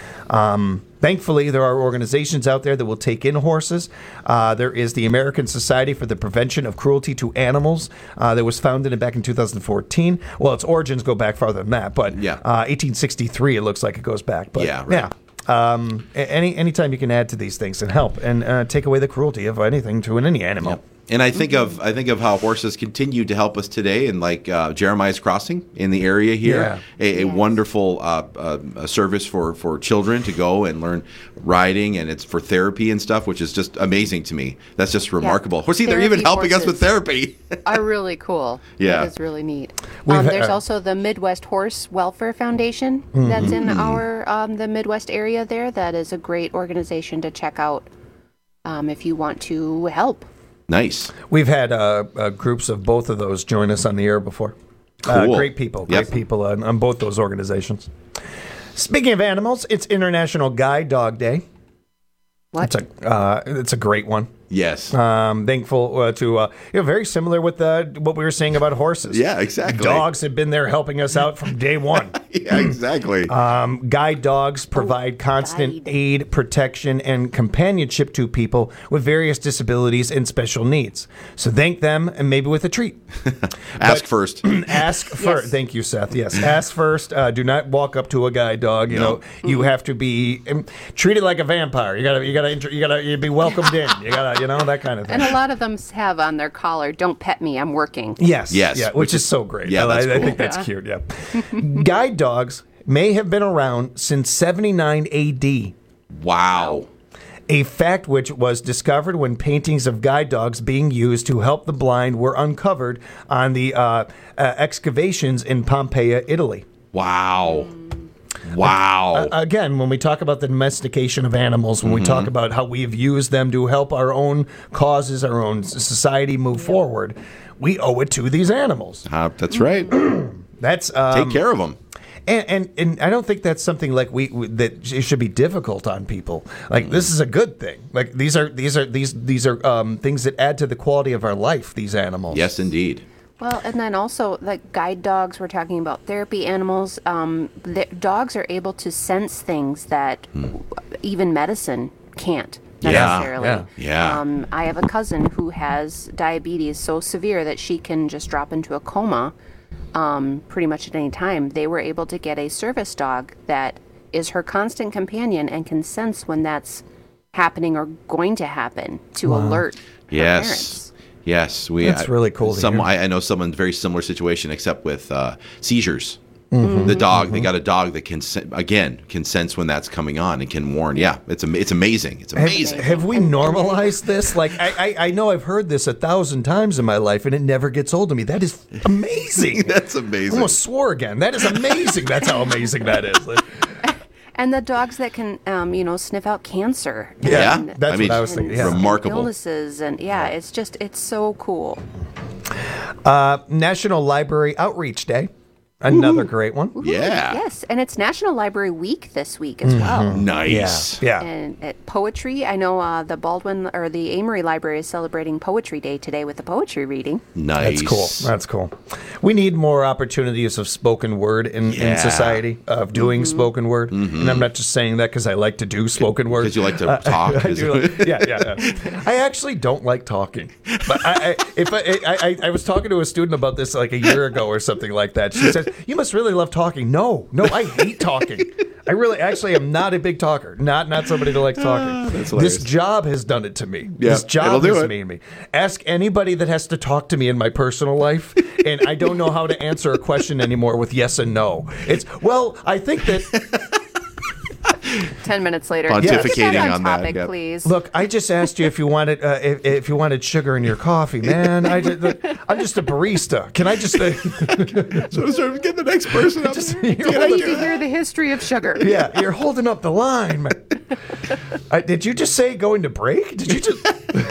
Um, thankfully, there are organizations out there that will take in horses. Uh, there is the American Society for the Prevention of Cruelty to Animals uh, that was founded back in two thousand fourteen. Well, its origins go back farther than that, but yeah. uh, eighteen sixty-three, it looks like it goes back. But, yeah, right. yeah. Um, any anytime you can add to these things and help and uh, take away the cruelty of anything to an any animal. Yep. And I think of I think of how horses continue to help us today, and like uh, Jeremiah's Crossing in the area here, yeah. a, a yes. wonderful uh, uh, a service for, for children to go and learn riding, and it's for therapy and stuff, which is just amazing to me. That's just remarkable. Yeah. See, they're even helping us with therapy. Are really cool. Yeah, that is really neat. Um, there's uh, also the Midwest Horse Welfare Foundation mm-hmm. that's in our um, the Midwest area there. That is a great organization to check out um, if you want to help. Nice. We've had uh, uh, groups of both of those join us on the air before. Cool. Uh, great people, great yep. people on, on both those organizations. Speaking of animals, it's International Guide Dog Day. What? It's a, uh, it's a great one. Yes. Um, thankful uh, to, uh, you know, very similar with uh, what we were saying about horses. Yeah, exactly. Dogs have been there helping us out from day one. Yeah, exactly. Um, guide dogs provide oh, constant guide. aid, protection, and companionship to people with various disabilities and special needs. So thank them, and maybe with a treat. Ask first. Ask first. Yes. Thank you, Seth. Yes, ask first. Uh, do not walk up to a guide dog. You no. know, mm-hmm. you have to be um, treated like a vampire. You gotta, you gotta, you gotta, you be welcomed in. You gotta, you know, that kind of thing. And a lot of them have on their collar, "Don't pet me, I'm working." Yes, yes, yeah, which, which is, is so great. Yeah, I, that's I, cool. I think that's yeah. cute. Yeah. Guide dogs may have been around since seventy-nine A D. Wow. A fact which was discovered when paintings of guide dogs being used to help the blind were uncovered on the uh, uh, excavations in Pompeii, Italy. Wow. Wow. Uh, again, when we talk about the domestication of animals, when mm-hmm. we talk about how we've used them to help our own causes, our own society move yep. forward, we owe it to these animals. Uh, that's right. That's um, take care of them. And, and and I don't think that's something like we, we that it should be difficult on people. Like this is a good thing. Like these are these are these these are um, things that add to the quality of our life. These animals. Yes, indeed. Well, and then also like guide dogs. We're talking about therapy animals. Um, the, dogs are able to sense things that mm. even medicine can't. necessarily. Yeah, yeah. Um, I have a cousin who has diabetes so severe that she can just drop into a coma um, pretty much at any time. They were able to get a service dog that is her constant companion and can sense when that's happening or going to happen to wow. alert her yes. parents. Yes, we. That's really cool. Some I, I know someone very similar situation, except with uh, seizures. Mm-hmm. The dog, mm-hmm. they got a dog that can again can sense when that's coming on and can warn. Yeah, it's it's amazing. It's amazing. Have, have we normalized this? Like I, I I know I've heard this a thousand times in my life, and it never gets old to me. That is amazing. That's amazing. I almost swore again. That is amazing. That's how amazing that is. Like, and the dogs that can, um, you know, sniff out cancer. Yeah, and, that's I mean, what I was thinking. Yeah. Remarkable. Illnesses and yeah, it's just it's so cool. Uh, National Library Outreach Day. Another Ooh. great one. Ooh, yeah. Yes, and it's National Library Week this week as well. Mm-hmm. Nice. Yeah. yeah. And uh, poetry. I know uh, the Baldwin or the Amory Library is celebrating Poetry Day today with the poetry reading. Nice. That's cool. That's cool. We need more opportunities of spoken word in, yeah. in society, of doing mm-hmm. spoken word. Mm-hmm. And I'm not just saying that because I like to do spoken word. Because you like to uh, talk. I do like, yeah, yeah, yeah. I actually don't like talking. But I, I, if I, I, I, I was talking to a student about this like a year ago or something like that. She says, you must really love talking. No, no, I hate talking. I really, actually, am not a big talker. Not, not somebody that likes talking. That's this job has done it to me. Yeah, this job has it. made me. Ask anybody that has to talk to me in my personal life, and I don't know how to answer a question anymore with yes and no. It's well, I think that. Ten minutes later, pontificating yeah. on, on topic, that. Yep. Please. Look, I just asked you if you wanted uh, if, if you wanted sugar in your coffee, man. I just, look, I'm just a barista. Can I just? Uh, so to get the next person up. Just, I need to hear the history of sugar. Yeah, you're holding up the line, man. uh, did you just say going to break? Did you just?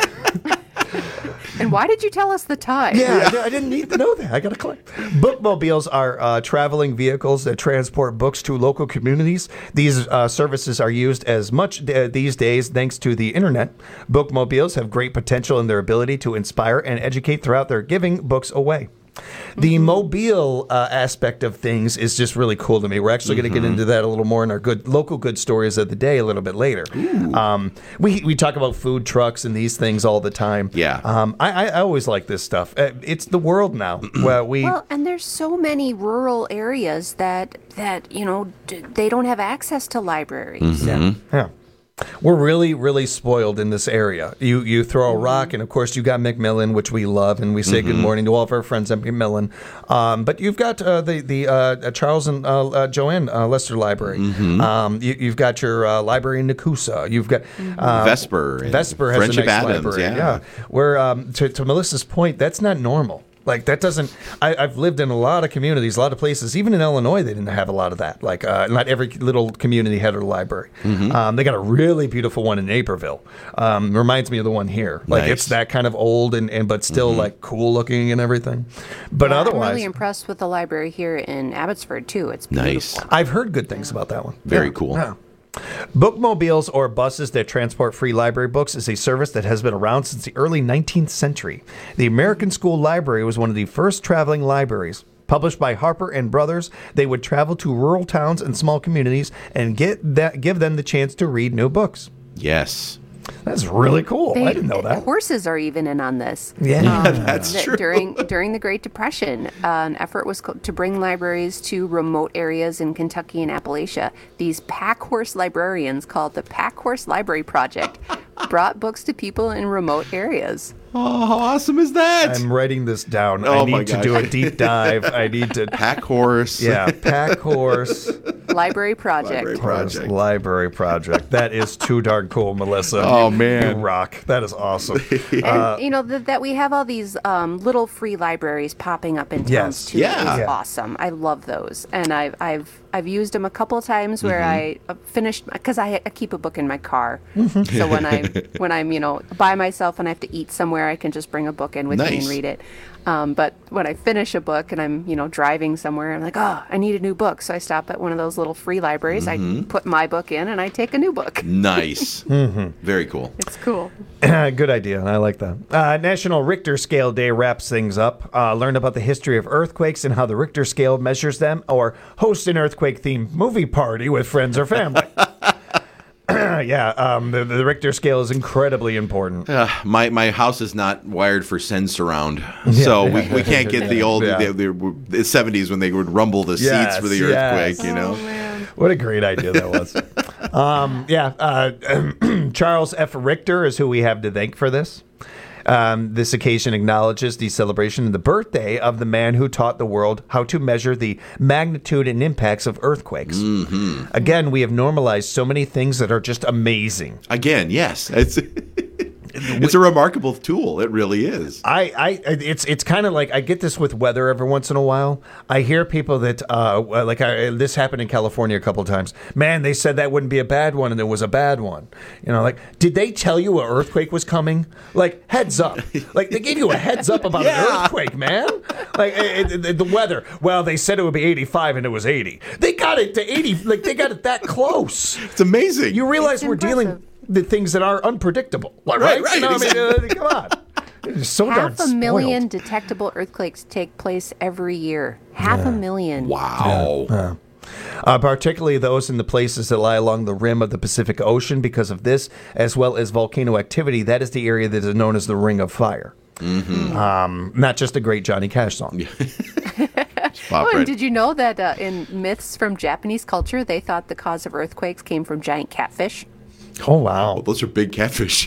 And why did you tell us the time? Yeah, yeah. I didn't need to know that. I got to click. Bookmobiles are uh, traveling vehicles that transport books to local communities. These uh, services are used as much uh, these days thanks to the internet. Bookmobiles have great potential in their ability to inspire and educate throughout their giving books away. The mm-hmm. mobile uh, aspect of things is just really cool to me. We're actually mm-hmm. going to get into that a little more in our good local good stories of the day a little bit later. Um, we we talk about food trucks and these things all the time. Yeah, um, I, I always like this stuff. Uh, it's the world now. Where we well, and there's so many rural areas that that you know d- they don't have access to libraries. Mm-hmm. Yeah. yeah. We're really, really spoiled in this area. You you throw a rock, and of course you got Macmillan, which we love, and we say mm-hmm. good morning to all of our friends at Macmillan. Um, but you've got uh, the the uh, Charles and uh, uh, Joanne uh, Lester Library. Mm-hmm. Um, you, you've got your uh, library in Nakusa. You've got uh, Vesper. Vesper has Friendship a nice Adams, library. Yeah. yeah. Where um, to, to Melissa's point, that's not normal. Like, that doesn't, I, I've lived in a lot of communities, a lot of places, even in Illinois, they didn't have a lot of that. Like, uh, not every little community had a library. Mm-hmm. Um, they got a really beautiful one in Naperville. Um, reminds me of the one here. Like, nice. It's that kind of old and, and but still, mm-hmm. like, cool looking and everything. But yeah, otherwise. I'm really impressed with the library here in Abbotsford, too. It's beautiful. Nice. I've heard good things about that one. Very yeah. cool. Yeah. Bookmobiles, or buses that transport free library books, is a service that has been around since the early nineteenth century. The American School Library was one of the first traveling libraries. Published by Harper and Brothers, they would travel to rural towns and small communities and get that, give them the chance to read new books. Yes. That's really cool. They, I didn't know that. Horses are even in on this. Yeah, um, yeah that's th- true. During during the Great Depression, uh, an effort was co- to bring libraries to remote areas in Kentucky and Appalachia. These pack horse librarians, called the Pack Horse Library Project, brought books to people in remote areas. Oh, how awesome is that? I'm writing this down. Oh I need my to gosh. do a deep dive. I need to pack horse. Yeah, pack horse. Library project. Library project. Library project. That is too darn cool, Melissa. Oh you, man, you rock. That is awesome. And uh, you know th- that we have all these um, little free libraries popping up in towns yes. too. Yeah. Is yeah. awesome. I love those, and I've I've I've used them a couple of times where mm-hmm. I finished because I, I keep a book in my car. Mm-hmm. So when I when I'm you know by myself and I have to eat somewhere, I can just bring a book in with nice. me and read it. Um, but when I finish a book and I'm, you know, driving somewhere, I'm like, oh, I need a new book. So I stop at one of those little free libraries. Mm-hmm. I put my book in and I take a new book. Nice. mm-hmm. Very cool. It's cool. Good idea. I like that. Uh, National Richter Scale Day wraps things up. Uh, learn about the history of earthquakes and how the Richter scale measures them, or host an earthquake-themed movie party with friends or family. yeah. Um, the, the Richter scale is incredibly important. Uh, my my house is not wired for sense surround, so yeah. we, we can't get the old yeah. the, the, the seventies when they would rumble the yes, seats for the yes. earthquake. You know, oh, what a great idea that was. um, yeah, uh, Charles F. Richter is who we have to thank for this. Um, this occasion acknowledges the celebration of the birthday of the man who taught the world how to measure the magnitude and impacts of earthquakes. Mm-hmm. Again, we have normalized so many things that are just amazing. Again, yes. It's it's a remarkable tool. It really is. I, I it's it's kind of like I get this with weather every once in a while. I hear people that uh, like I, this happened in California a couple of times. Man, they said that wouldn't be a bad one, and it was a bad one. You know, like did they tell you an earthquake was coming? Like heads up. Like they gave you a heads up about yeah. an earthquake, man. Like it, it, the weather. Well, they said it would be eighty-five, and it was eighty. They got it to eighty. Like they got it that close. It's amazing. You realize it's we're impressive. dealing. The things that are unpredictable, right? Right, right. You know, exactly. I mean, uh, come on, it's so half darn a million spoiled. detectable earthquakes take place every year. Half yeah. a million. Wow. Yeah. Yeah. Uh, particularly those in the places that lie along the rim of the Pacific Ocean, because of this, as well as volcano activity. That is the area that is known as the Ring of Fire. Mm-hmm. Um, not just a great Johnny Cash song. Oh, and did you know that uh, in myths from Japanese culture, they thought the cause of earthquakes came from giant catfish? Oh, wow. Well, those are big catfish.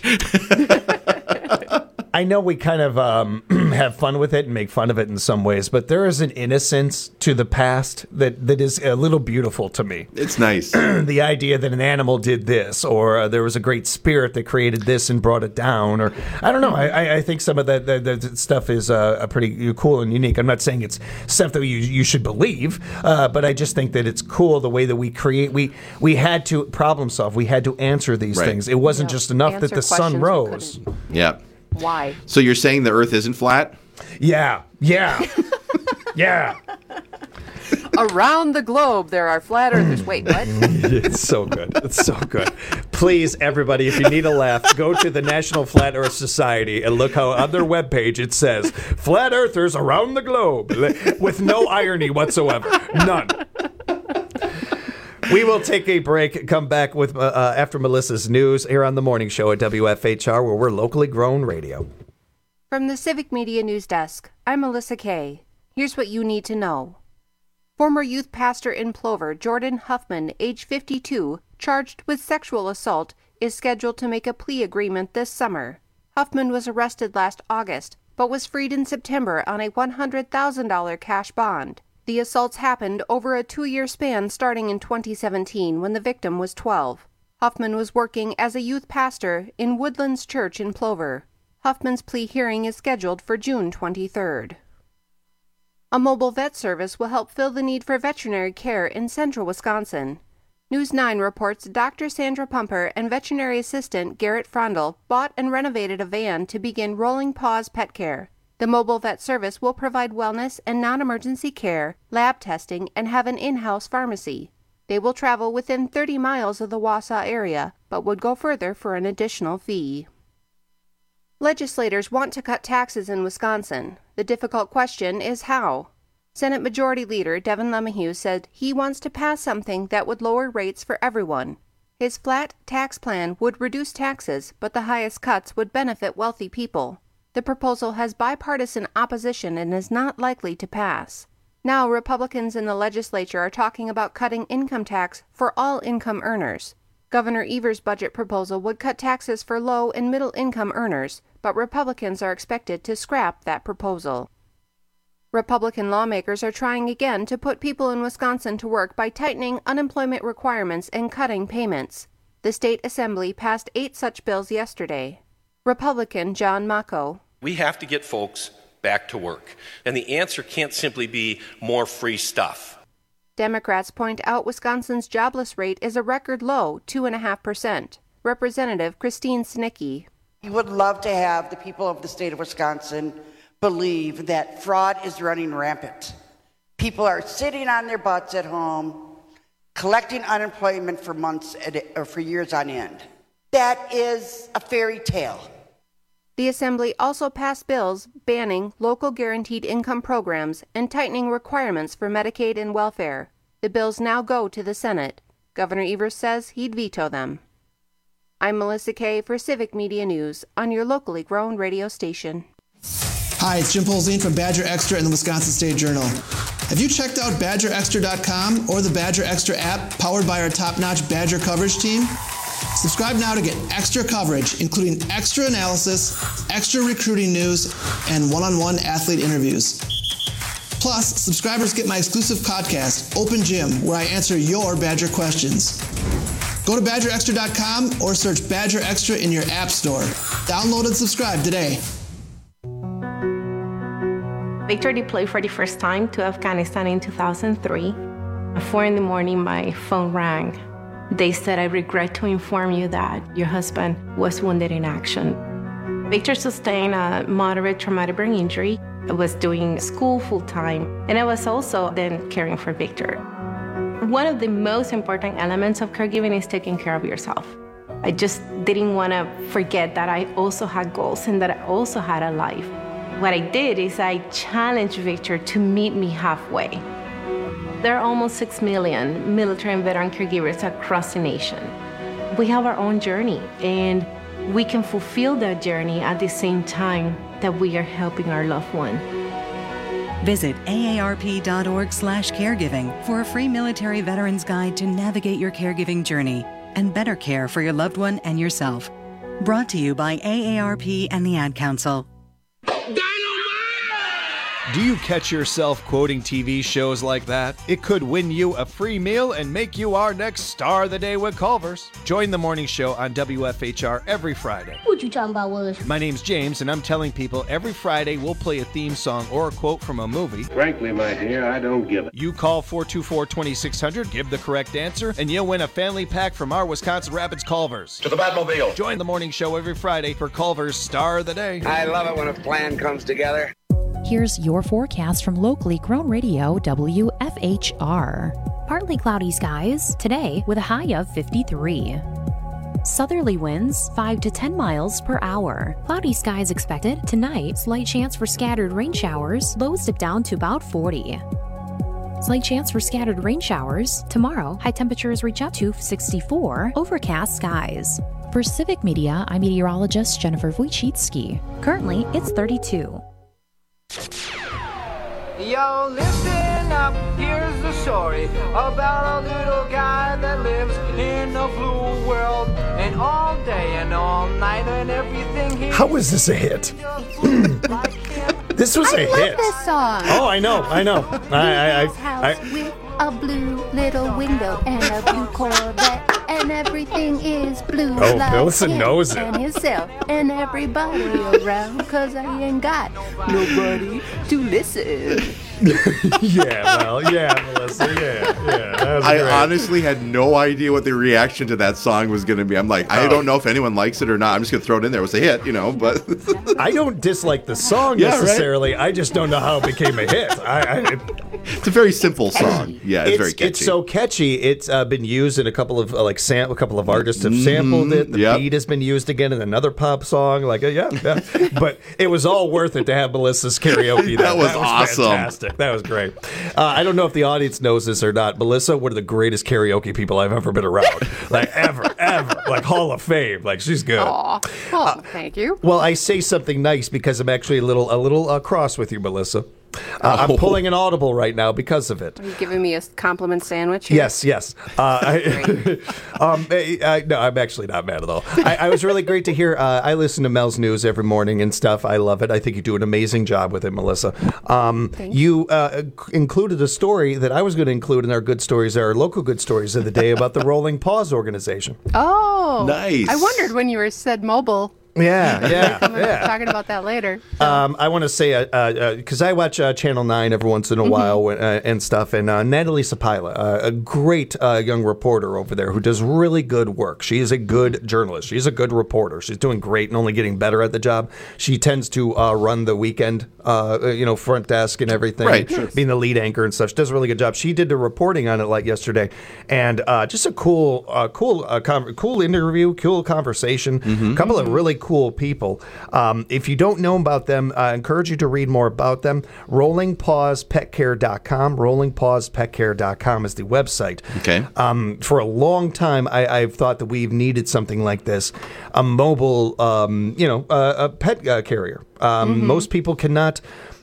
I know we kind of um, have fun with it and make fun of it in some ways, but there is an innocence to the past that, that is a little beautiful to me. It's nice. The idea that an animal did this, or uh, there was a great spirit that created this and brought it down, or I don't know. I, I think some of that, that, that stuff is uh, pretty cool and unique. I'm not saying it's stuff that you you should believe, uh, but I just think that it's cool the way that we create. We we had to problem solve. We had to answer these right. things. It wasn't yeah. just enough Answer that the sun rose. Yeah. Why? So you're saying the Earth isn't flat? Yeah, yeah, yeah. Around the globe, there are flat earthers. Wait, what? It's so good. It's so good. Please, everybody, if you need a laugh, go to the National Flat Earth Society and look how on their webpage it says, Flat Earthers around the globe, with no irony whatsoever. None. We will take a break, come back with uh, after Melissa's news here on the morning show at W F H R, where we're locally grown radio. From the Civic Media News Desk, I'm Melissa Kay. Here's what you need to know. Former youth pastor in Plover, Jordan Huffman, age fifty-two, charged with sexual assault, is scheduled to make a plea agreement this summer. Huffman was arrested last August, but was freed in September on a one hundred thousand dollars cash bond. The assaults happened over a two-year span starting in twenty seventeen when the victim was twelve. Huffman was working as a youth pastor in Woodlands Church in Plover. Huffman's plea hearing is scheduled for June twenty-third. A mobile vet service will help fill the need for veterinary care in central Wisconsin. News nine reports Doctor Sandra Pumper and veterinary assistant Garrett Frondel bought and renovated a van to begin Rolling Paws Pet Care. The mobile vet service will provide wellness and non-emergency care, lab testing, and have an in-house pharmacy. They will travel within thirty miles of the Wausau area, but would go further for an additional fee. Legislators want to cut taxes in Wisconsin. The difficult question is how. Senate Majority Leader Devin LeMahieu said he wants to pass something that would lower rates for everyone. His flat tax plan would reduce taxes, but the highest cuts would benefit wealthy people. The proposal has bipartisan opposition and is not likely to pass. Now, Republicans in the legislature are talking about cutting income tax for all income earners. Governor Evers' budget proposal would cut taxes for low and middle income earners, but Republicans are expected to scrap that proposal. Republican lawmakers are trying again to put people in Wisconsin to work by tightening unemployment requirements and cutting payments. The state assembly passed eight such bills yesterday. Republican John Mako. We have to get folks back to work, and the answer can't simply be more free stuff. Democrats point out Wisconsin's jobless rate is a record low, two point five percent. Representative Christine Snicki. We would love to have the people of the state of Wisconsin believe that fraud is running rampant. People are sitting on their butts at home, collecting unemployment for months or for years on end. That is a fairy tale. The Assembly also passed bills banning local guaranteed income programs and tightening requirements for Medicaid and welfare. The bills now go to the Senate. Governor Evers says he'd veto them. I'm Melissa Kay for Civic Media News on your locally grown radio station. Hi, it's Jim Polzine from Badger Extra and the Wisconsin State Journal. Have you checked out badger extra dot com or the Badger Extra app powered by our top-notch Badger coverage team? Subscribe now to get extra coverage, including extra analysis, extra recruiting news, and one-on-one athlete interviews. Plus, subscribers get my exclusive podcast, Open Gym, where I answer your Badger questions. Go to badger extra dot com or search Badger Extra in your app store. Download and subscribe today. Victor deployed for the first time to Afghanistan in two thousand three. At four in the morning, my phone rang. They said, I regret to inform you that your husband was wounded in action. Victor sustained a moderate traumatic brain injury. I was doing school full-time, and I was also then caring for Victor. One of the most important elements of caregiving is taking care of yourself. I just didn't want to forget that I also had goals and that I also had a life. What I did is I challenged Victor to meet me halfway. There are almost six million military and veteran caregivers across the nation. We have our own journey, and we can fulfill that journey at the same time that we are helping our loved one. Visit A A R P dot org slash caregiving for a free military veterans guide to navigate your caregiving journey and better care for your loved one and yourself. Brought to you by A A R P and the Ad Council. Do you catch yourself quoting T V shows like that? It could win you a free meal and make you our next star of the day with Culver's. Join the morning show on W F H R every Friday. What you talking about, Willis? My name's James, and I'm telling people every Friday we'll play a theme song or a quote from a movie. Frankly, my dear, I don't give it. You call four two four, two six zero zero, give the correct answer, and you'll win a family pack from our Wisconsin Rapids Culver's. To the Batmobile. Join the morning show every Friday for Culver's Star of the Day. I love it when a plan comes together. Here's your forecast from locally grown radio W F H R. Partly cloudy skies today with a high of fifty-three. Southerly winds five to ten miles per hour. Cloudy skies expected tonight. Slight chance for scattered rain showers. Lows dip down to about forty. Slight chance for scattered rain showers. Tomorrow, high temperatures reach up to sixty-four. Overcast skies. For Civic Media, I'm meteorologist Jennifer Wojcicki. Currently, it's thirty-two. Yo, listen up, here's the story about a little guy that lives in a blue world, and all day and all night and everything he... How was this a hit? This was I a love hit. this song. Oh, I know, I know. I, I, I, House I, with a blue little window and a blue Corvette, and everything is blue. Oh, like Melissa him knows it. And himself and everybody around, cause I ain't got nobody to listen. yeah, well, yeah, Melissa, yeah, yeah. That was I great. honestly had no idea what the reaction to that song was going to be. I'm like, I Oh. don't know if anyone likes it or not. I'm just going to throw it in there. It was a hit, you know, but... I don't dislike the song Yeah, right. necessarily. I just don't know how it became a hit. I, I, it's a very simple song. Yeah, it's, it's very catchy. It's so catchy. It's uh, been used in a couple of uh, like sam- a couple of artists have sampled it. The yep. beat has been used again in another pop song. Like uh, yeah, yeah. But it was all worth it to have Melissa's karaoke. That was awesome. Fantastic. That was great. Uh, I don't know if the audience knows this or not. Melissa, one of the greatest karaoke people I've ever been around. Like ever, ever. Like Hall of Fame. Like she's good. Aw, well, thank you. Well, I say something nice because I'm actually a little a little uh, cross with you, Melissa. Uh, Oh. I'm pulling an audible right now because of it. Are you giving me a compliment sandwich here? Yes, yes. Uh, I, um, I, I, no, I'm actually not mad at all. I, I was really great to hear. Uh, I listen to Mel's News every morning and stuff. I love it. I think you do an amazing job with it, Melissa. Um, you uh, included a story that I was going to include in our good stories, our local good stories of the day about the Rolling Paws organization. Oh, Nice. I wondered when you were said mobile. Yeah, yeah, We're yeah. talking about that later. Um, I want to say, because uh, uh, uh, I watch uh, Channel nine every once in a Mhm. while uh, and stuff, and uh, Natalie Sapila, uh, a great uh, young reporter over there who does really good work. She is a good journalist. She's a good reporter. She's doing great and only getting better at the job. She tends to uh, run the weekend, uh, you know, front desk and everything, Right, sure. being the lead anchor and stuff. She does a really good job. She did the reporting on it like yesterday, and uh, just a cool, uh, cool, uh, com- cool interview, cool conversation. A couple of really cool people. Um, if you don't know about them, I encourage you to read more about them. rolling paws pet care dot com. rolling paws pet care dot com is the website. Okay. Um, for a long time, I, I've thought that we've needed something like this, a mobile, um, you know, uh, a pet uh, carrier. Um, mm-hmm. Most people cannot.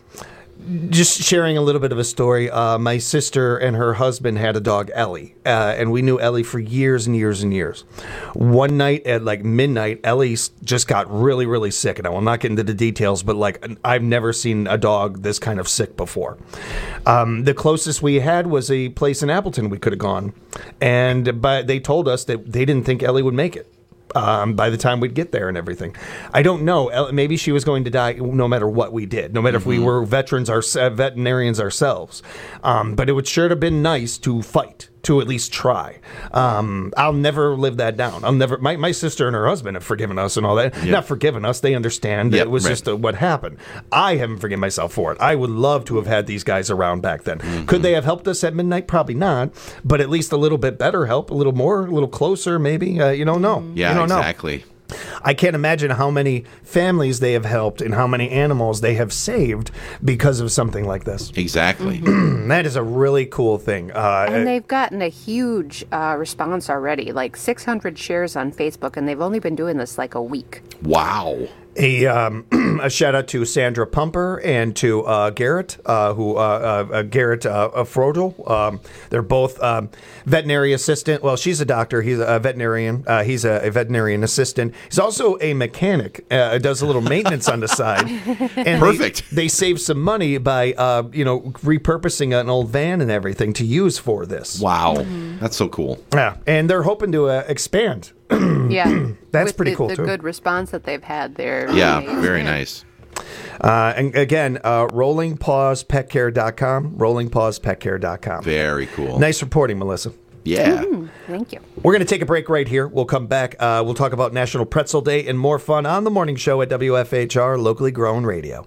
Just sharing a little bit of a story. Uh, my sister and her husband had a dog, Ellie, uh, and we knew Ellie for years and years and years. One night at like midnight, Ellie just got really, really sick, and I will not get into the details, but like I've never seen a dog this kind of sick before. Um, the closest we had was a place in Appleton we could have gone, and but they told us that they didn't think Ellie would make it. Um, by the time we'd get there and everything. I don't know. Maybe she was going to die no matter what we did, no matter mm-hmm. if we were veterans, our, uh, veterinarians ourselves. Um, but it would sure have been nice to fight, to at least try. Um, I'll never live that down. I'll never. My, my sister and her husband have forgiven us and all that. Yep. Not forgiven us. They understand that yep, it was right. just a, what happened. I haven't forgiven myself for it. I would love to have had these guys around back then. Mm-hmm. Could they have helped us at midnight? Probably not. But at least a little bit better help, a little more, a little closer, maybe. Uh, you don't know. Yeah, you don't exactly. Know. I can't imagine how many families they have helped and how many animals they have saved because of something like this. Exactly. Mm-hmm. That is a really cool thing. Uh, and they've gotten a huge uh, response already, like six hundred shares on Facebook, and they've only been doing this like a week. Wow. A, um, a shout out to Sandra Pumper and to uh, Garrett, uh, who uh, uh, Garrett uh, Frodel. Um, they're both um, veterinary assistant. Well, she's a doctor. He's a veterinarian. Uh, he's a, a veterinarian assistant. He's also a mechanic. Uh, does a little maintenance on the side. And Perfect. They, they save some money by uh, you know repurposing an old van and everything to use for this. Wow, mm-hmm. That's so cool. Yeah, and they're hoping to uh, expand. Yeah, that's With pretty the, cool the too. The good response that they've had there. Yeah, very nice. Uh, and again, uh, rolling paws pet care dot com. rolling paws pet care dot com. Very cool. Nice reporting, Melissa. Yeah. Mm, thank you. We're going to take a break right here. We'll come back. Uh, we'll talk about National Pretzel Day and more fun on the morning show at W F H R, locally grown radio.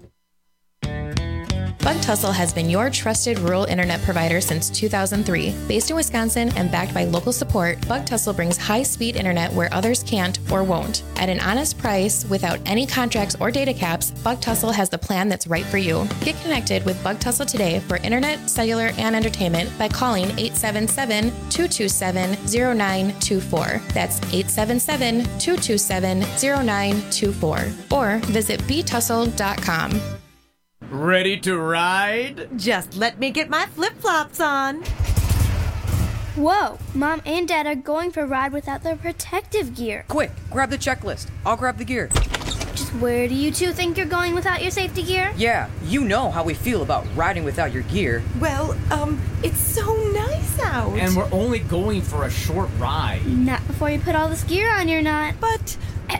Bug Tussle has been your trusted rural internet provider since two thousand three. Based in Wisconsin and backed by local support, Bug Tussle brings high-speed internet where others can't or won't. At an honest price, without any contracts or data caps, Bug Tussle has the plan that's right for you. Get connected with Bug Tussle today for internet, cellular, and entertainment by calling eight seven seven, two two seven, zero nine two four. That's eight seven seven, two two seven, zero nine two four. Or visit b tussle dot com. Ready to ride? Just let me get my flip-flops on. Whoa, Mom and Dad are going for a ride without their protective gear. Quick, grab the checklist. I'll grab the gear. Just where do you two think you're going without your safety gear? Yeah, you know how we feel about riding without your gear. Well, um, it's so nice out. And we're only going for a short ride. Not before you put all this gear on, you're not. But...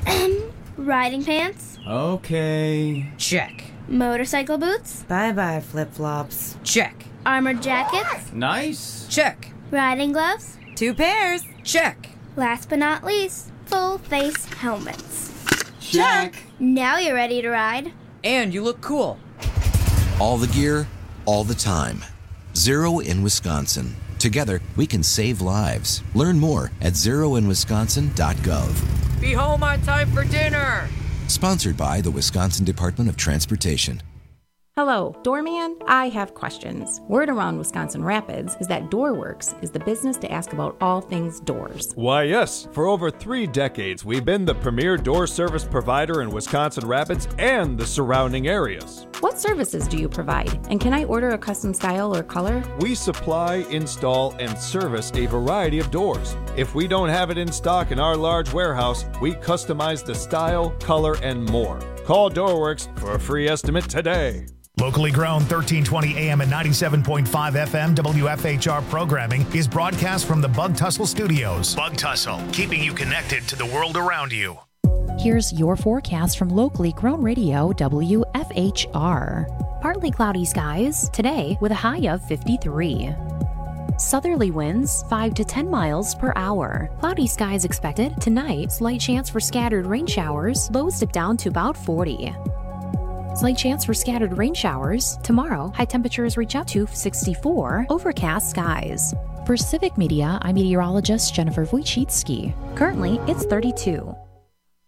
Riding pants? Okay. Check. Motorcycle boots? Bye-bye, flip-flops. Check. Armored jackets? Nice. Check. Riding gloves? Two pairs. Check. Last but not least, full face helmets. Check. Now you're ready to ride. And you look cool. All the gear, all the time. Zero in Wisconsin. Together, we can save lives. Learn more at zero in wisconsin dot gov. Be home on time for dinner. Sponsored by the Wisconsin Department of Transportation. Hello, Doorman. I have questions. Word around Wisconsin Rapids is that DoorWorks is the business to ask about all things doors. Why, yes. For over three decades, we've been the premier door service provider in Wisconsin Rapids and the surrounding areas. What services do you provide? And can I order a custom style or color? We supply, install, and service a variety of doors. If we don't have it in stock in our large warehouse, we customize the style, color, and more. Call DoorWorks for a free estimate today. Locally grown thirteen twenty A M and ninety-seven point five F M W F H R programming is broadcast from the Bug Tussle Studios. Bug Tussle, keeping you connected to the world around you. Here's your forecast from locally grown radio W F H R. Partly cloudy skies today with a high of fifty-three. Southerly winds five to ten miles per hour. Cloudy skies expected tonight. Slight chance for scattered rain showers. Lows dip down to about forty. Slight chance for scattered rain showers. Tomorrow, high temperatures reach up to sixty-four. Overcast skies. For Civic Media, I'm meteorologist Jennifer Wojcicki. Currently, it's thirty-two.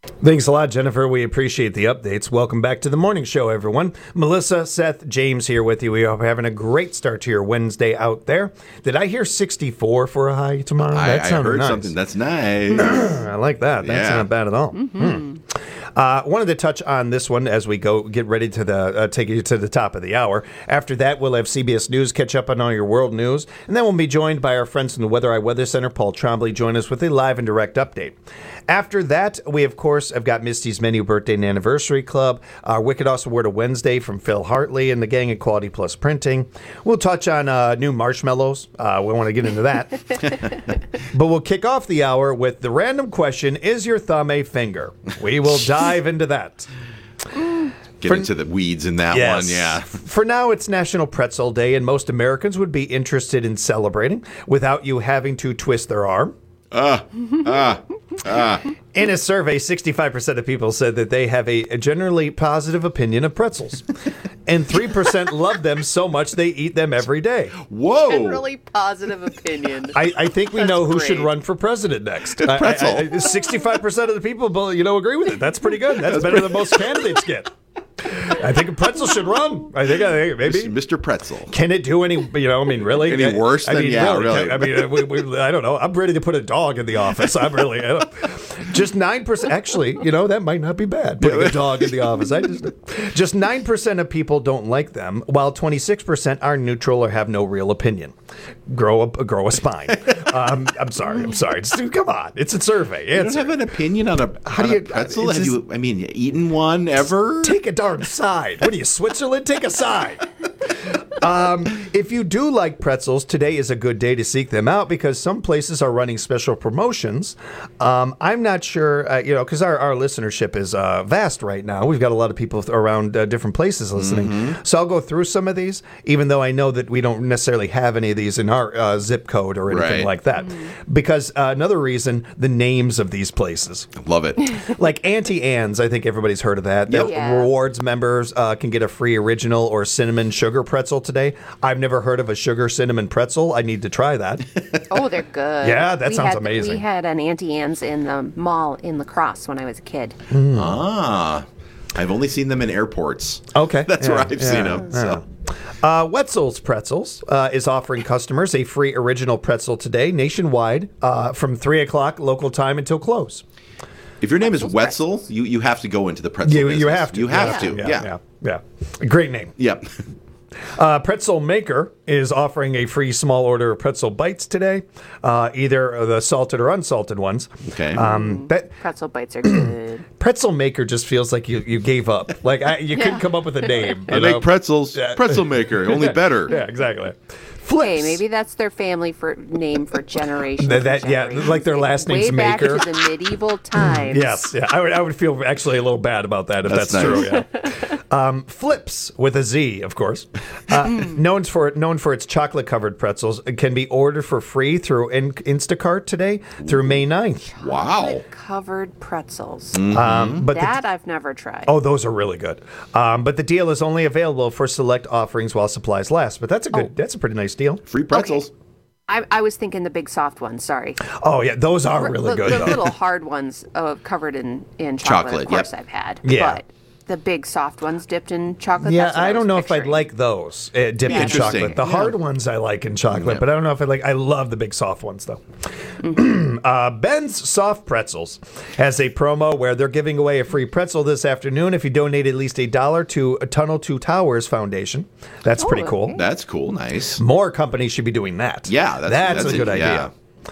Thanks a lot, Jennifer. We appreciate the updates. Welcome back to the morning show, everyone. Melissa, Seth, James here with you. We are having a great start to your Wednesday out there. Did I hear sixty-four for a high tomorrow? I, That I sounded heard nice. something. That's nice. I like that. That's Yeah. not bad at all. Mm-hmm. Hmm. Uh, wanted to touch on this one as we go get ready to the uh, take you to the top of the hour. After that, we'll have C B S News catch up on all your world news, and then we'll be joined by our friends from the Weather Eye Weather Center. Paul Trombley join us with a live and direct update. After that, we of course have got Misty's Menu Birthday and Anniversary Club, our Wicked Awesome Word of Wednesday from Phil Hartley and the gang at Quality Plus Printing. We'll touch on uh, new marshmallows. Uh, we want to get into that, but we'll kick off the hour with the random question: is your thumb a finger? We will dive into that. Get For- into the weeds in that Yes. one, yeah. For now, it's National Pretzel Day, and most Americans would be interested in celebrating without you having to twist their arm. Ah, ah, ah. In a survey, sixty-five percent of people said that they have a, a generally positive opinion of pretzels. And three percent love them so much they eat them every day. Whoa. Generally positive opinion. I, I think we That's know who great. should run for president next. I- I- Pretzel. I- sixty-five percent of the people, you know, agree with it. That's pretty good. That's better than most candidates get. I think a pretzel should run. I think, I think maybe Mister Pretzel. Can it do any? You know, I mean, really? Any worse I than- mean, yeah, really? really. I mean, we, we, I don't know. I'm ready to put a dog in the office. I'm really I don't- just nine percent. Actually, you know, that might not be bad. Putting a dog in the office. I just just nine percent of people don't like them, while twenty-six percent are neutral or have no real opinion. Grow up, grow a spine. Um, I'm sorry. I'm sorry. Just, come on. It's a survey. You don't Answer. have an opinion on a, How on do a you- pretzel? it's Have just- you, I mean, eaten one ever? Take a darn side. What are you, Switzerland? Take a side. Um, if you do like pretzels, today is a good day to seek them out because some places are running special promotions. Um, I'm not sure, uh, you know, because our, our listenership is uh, vast right now. We've got a lot of people around uh, different places listening. Mm-hmm. So I'll go through some of these, even though I know that we don't necessarily have any of these in our uh, zip code or anything Right. like that. Because uh, another reason, the names of these places. Love it. Like Auntie Anne's, I think everybody's heard of that. Yep. The Yeah. rewards members uh, can get a free original or cinnamon sugar pretzel today. I've never heard of a sugar cinnamon pretzel. I need to try that. Oh, they're good. Yeah, that We sounds had- amazing. We had an Auntie Anne's in the mall in La Crosse when I was a kid. Ah. I've only seen them in airports. Okay. That's where Yeah, I've yeah, seen them. So. Uh, Wetzel's Pretzels uh, is offering customers a free original pretzel today nationwide uh, from three o'clock local time until close. If your name is Wetzel, you, you have to go into the pretzel You, you business. have to. You have yeah, to. Yeah, Yeah. yeah. yeah. Great name. Yep. Uh, Pretzel Maker is offering a free small order of pretzel bites today, uh, either the salted or unsalted ones. Okay. Um, that Pretzel bites are good. Pretzel Maker just feels like you, you gave up. Like I, you couldn't come up with a name. I you make know? pretzels. Yeah. Pretzel maker. Only better. Yeah, exactly. Hey, maybe that's their family for name for generations. That, that and yeah, generations. like their last name's Way back Maker. to the medieval times. Yes, yeah, I would, I would feel actually a little bad about that if that's, That's true. nice. Yeah. Um, Flips with a Z, of course, uh, known for known for its chocolate covered pretzels, it can be ordered for free through in- Instacart today through May ninth. Wow. Covered pretzels. Um, but the- that I've never tried. Oh, those are really good. Um, but the deal is only available for select offerings while supplies last. But that's a good. That's a pretty nice deal. Free pretzels. I, I was thinking the big soft ones. Sorry. Oh yeah, those are really the, good. The though. little hard ones uh, covered in, in chocolate, Chocolate, of course, yep. I've had. Yeah. But the big soft ones dipped in chocolate. Yeah, that's what I was don't know if I'd picturing. like those uh, dipped Yeah, in chocolate. interesting. The Yeah. hard ones I like in chocolate, Yeah. but I don't know if I like. I love the big soft ones though. Mm-hmm. uh, Ben's Soft Pretzels has a promo where they're giving away a free pretzel this afternoon if you donate at least a dollar to a Tunnel to Towers Foundation. That's pretty Oh, cool. That's cool. Nice. More companies should be doing that. Yeah, that's- that's, that's a good a- idea.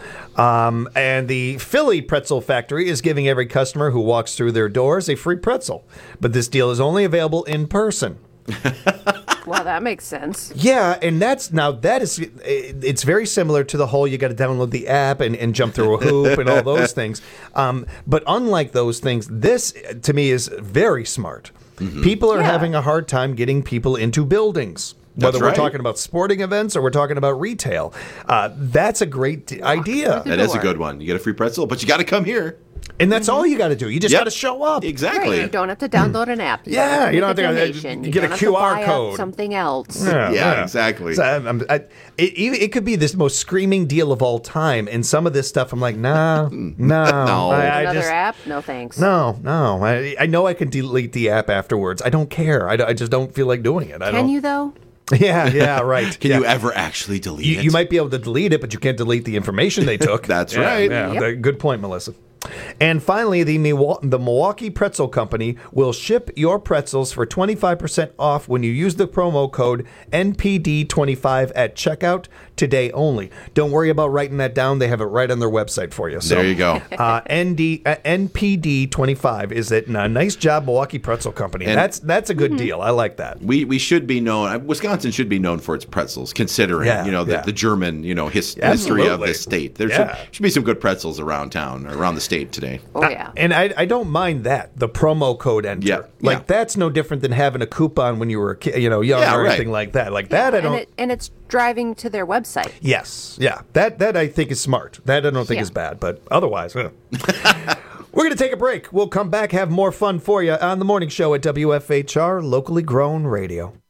Um, and the Philly Pretzel Factory is giving every customer who walks through their doors a free pretzel. But this deal is only available in person. Well, that makes sense. Yeah, and that's now that is it's very similar to the whole you got to download the app and, and jump through a hoop and all those things. Um, but unlike those things, this to me is very smart. Mm-hmm. People are Yeah. having a hard time getting people into buildings. Whether we're right. talking about sporting events or we're talking about retail. Uh, that's a great d- idea. That is a good one. You get a free pretzel, but you got to come here. And that's all you got to do. You just Yep. got to show up. Exactly. Right, you don't have to download an app. You Yeah, don't you don't make have a to, uh, donation. you You get a don't have Q R to buy up code. something else. Yeah, exactly. So, I'm- I'm- I- it, it it could be this most screaming deal of all time, and some of this stuff I'm like, nah, no, No. I, I Another just, app? No thanks. no, no. I, I know I can delete the app afterwards. I don't care. I, I just don't feel like doing it. I Can don't. you though? Yeah, yeah, right. Can yeah. you ever actually delete You, it? you might be able to delete it, but you can't delete the information they took. That's Yeah, right. Yeah, Yep. the- good point, Melissa. And finally, the Milwa- the Milwaukee Pretzel Company will ship your pretzels for twenty-five percent off when you use the promo code N P D twenty-five at checkout today only. Don't worry about writing that down. They have it right on their website for you. So, There you go. Uh, N D, uh, N P D twenty-five is it? Uh, nice job, Milwaukee Pretzel Company. And- that's that's a good deal. I like that. We we should be known. Wisconsin should be known for its pretzels, considering Yeah, you know the, yeah. the German you know his, history of Absolutely. this state. There Yeah. should, should be some good pretzels around town or around the state today. Oh yeah. And I, I don't mind that, the promo code enter. Yeah, Like, yeah. that's no different than having a coupon when you were a kid, you know, young Yeah, or right. anything like that. Like, that I and, don't... it, and it's driving to their website. Yes, yeah. That that I think is smart. That I don't think Yeah. is bad, but otherwise... eh. We're going to take a break. We'll come back, have more fun for you on the morning show at W F H R, locally grown radio.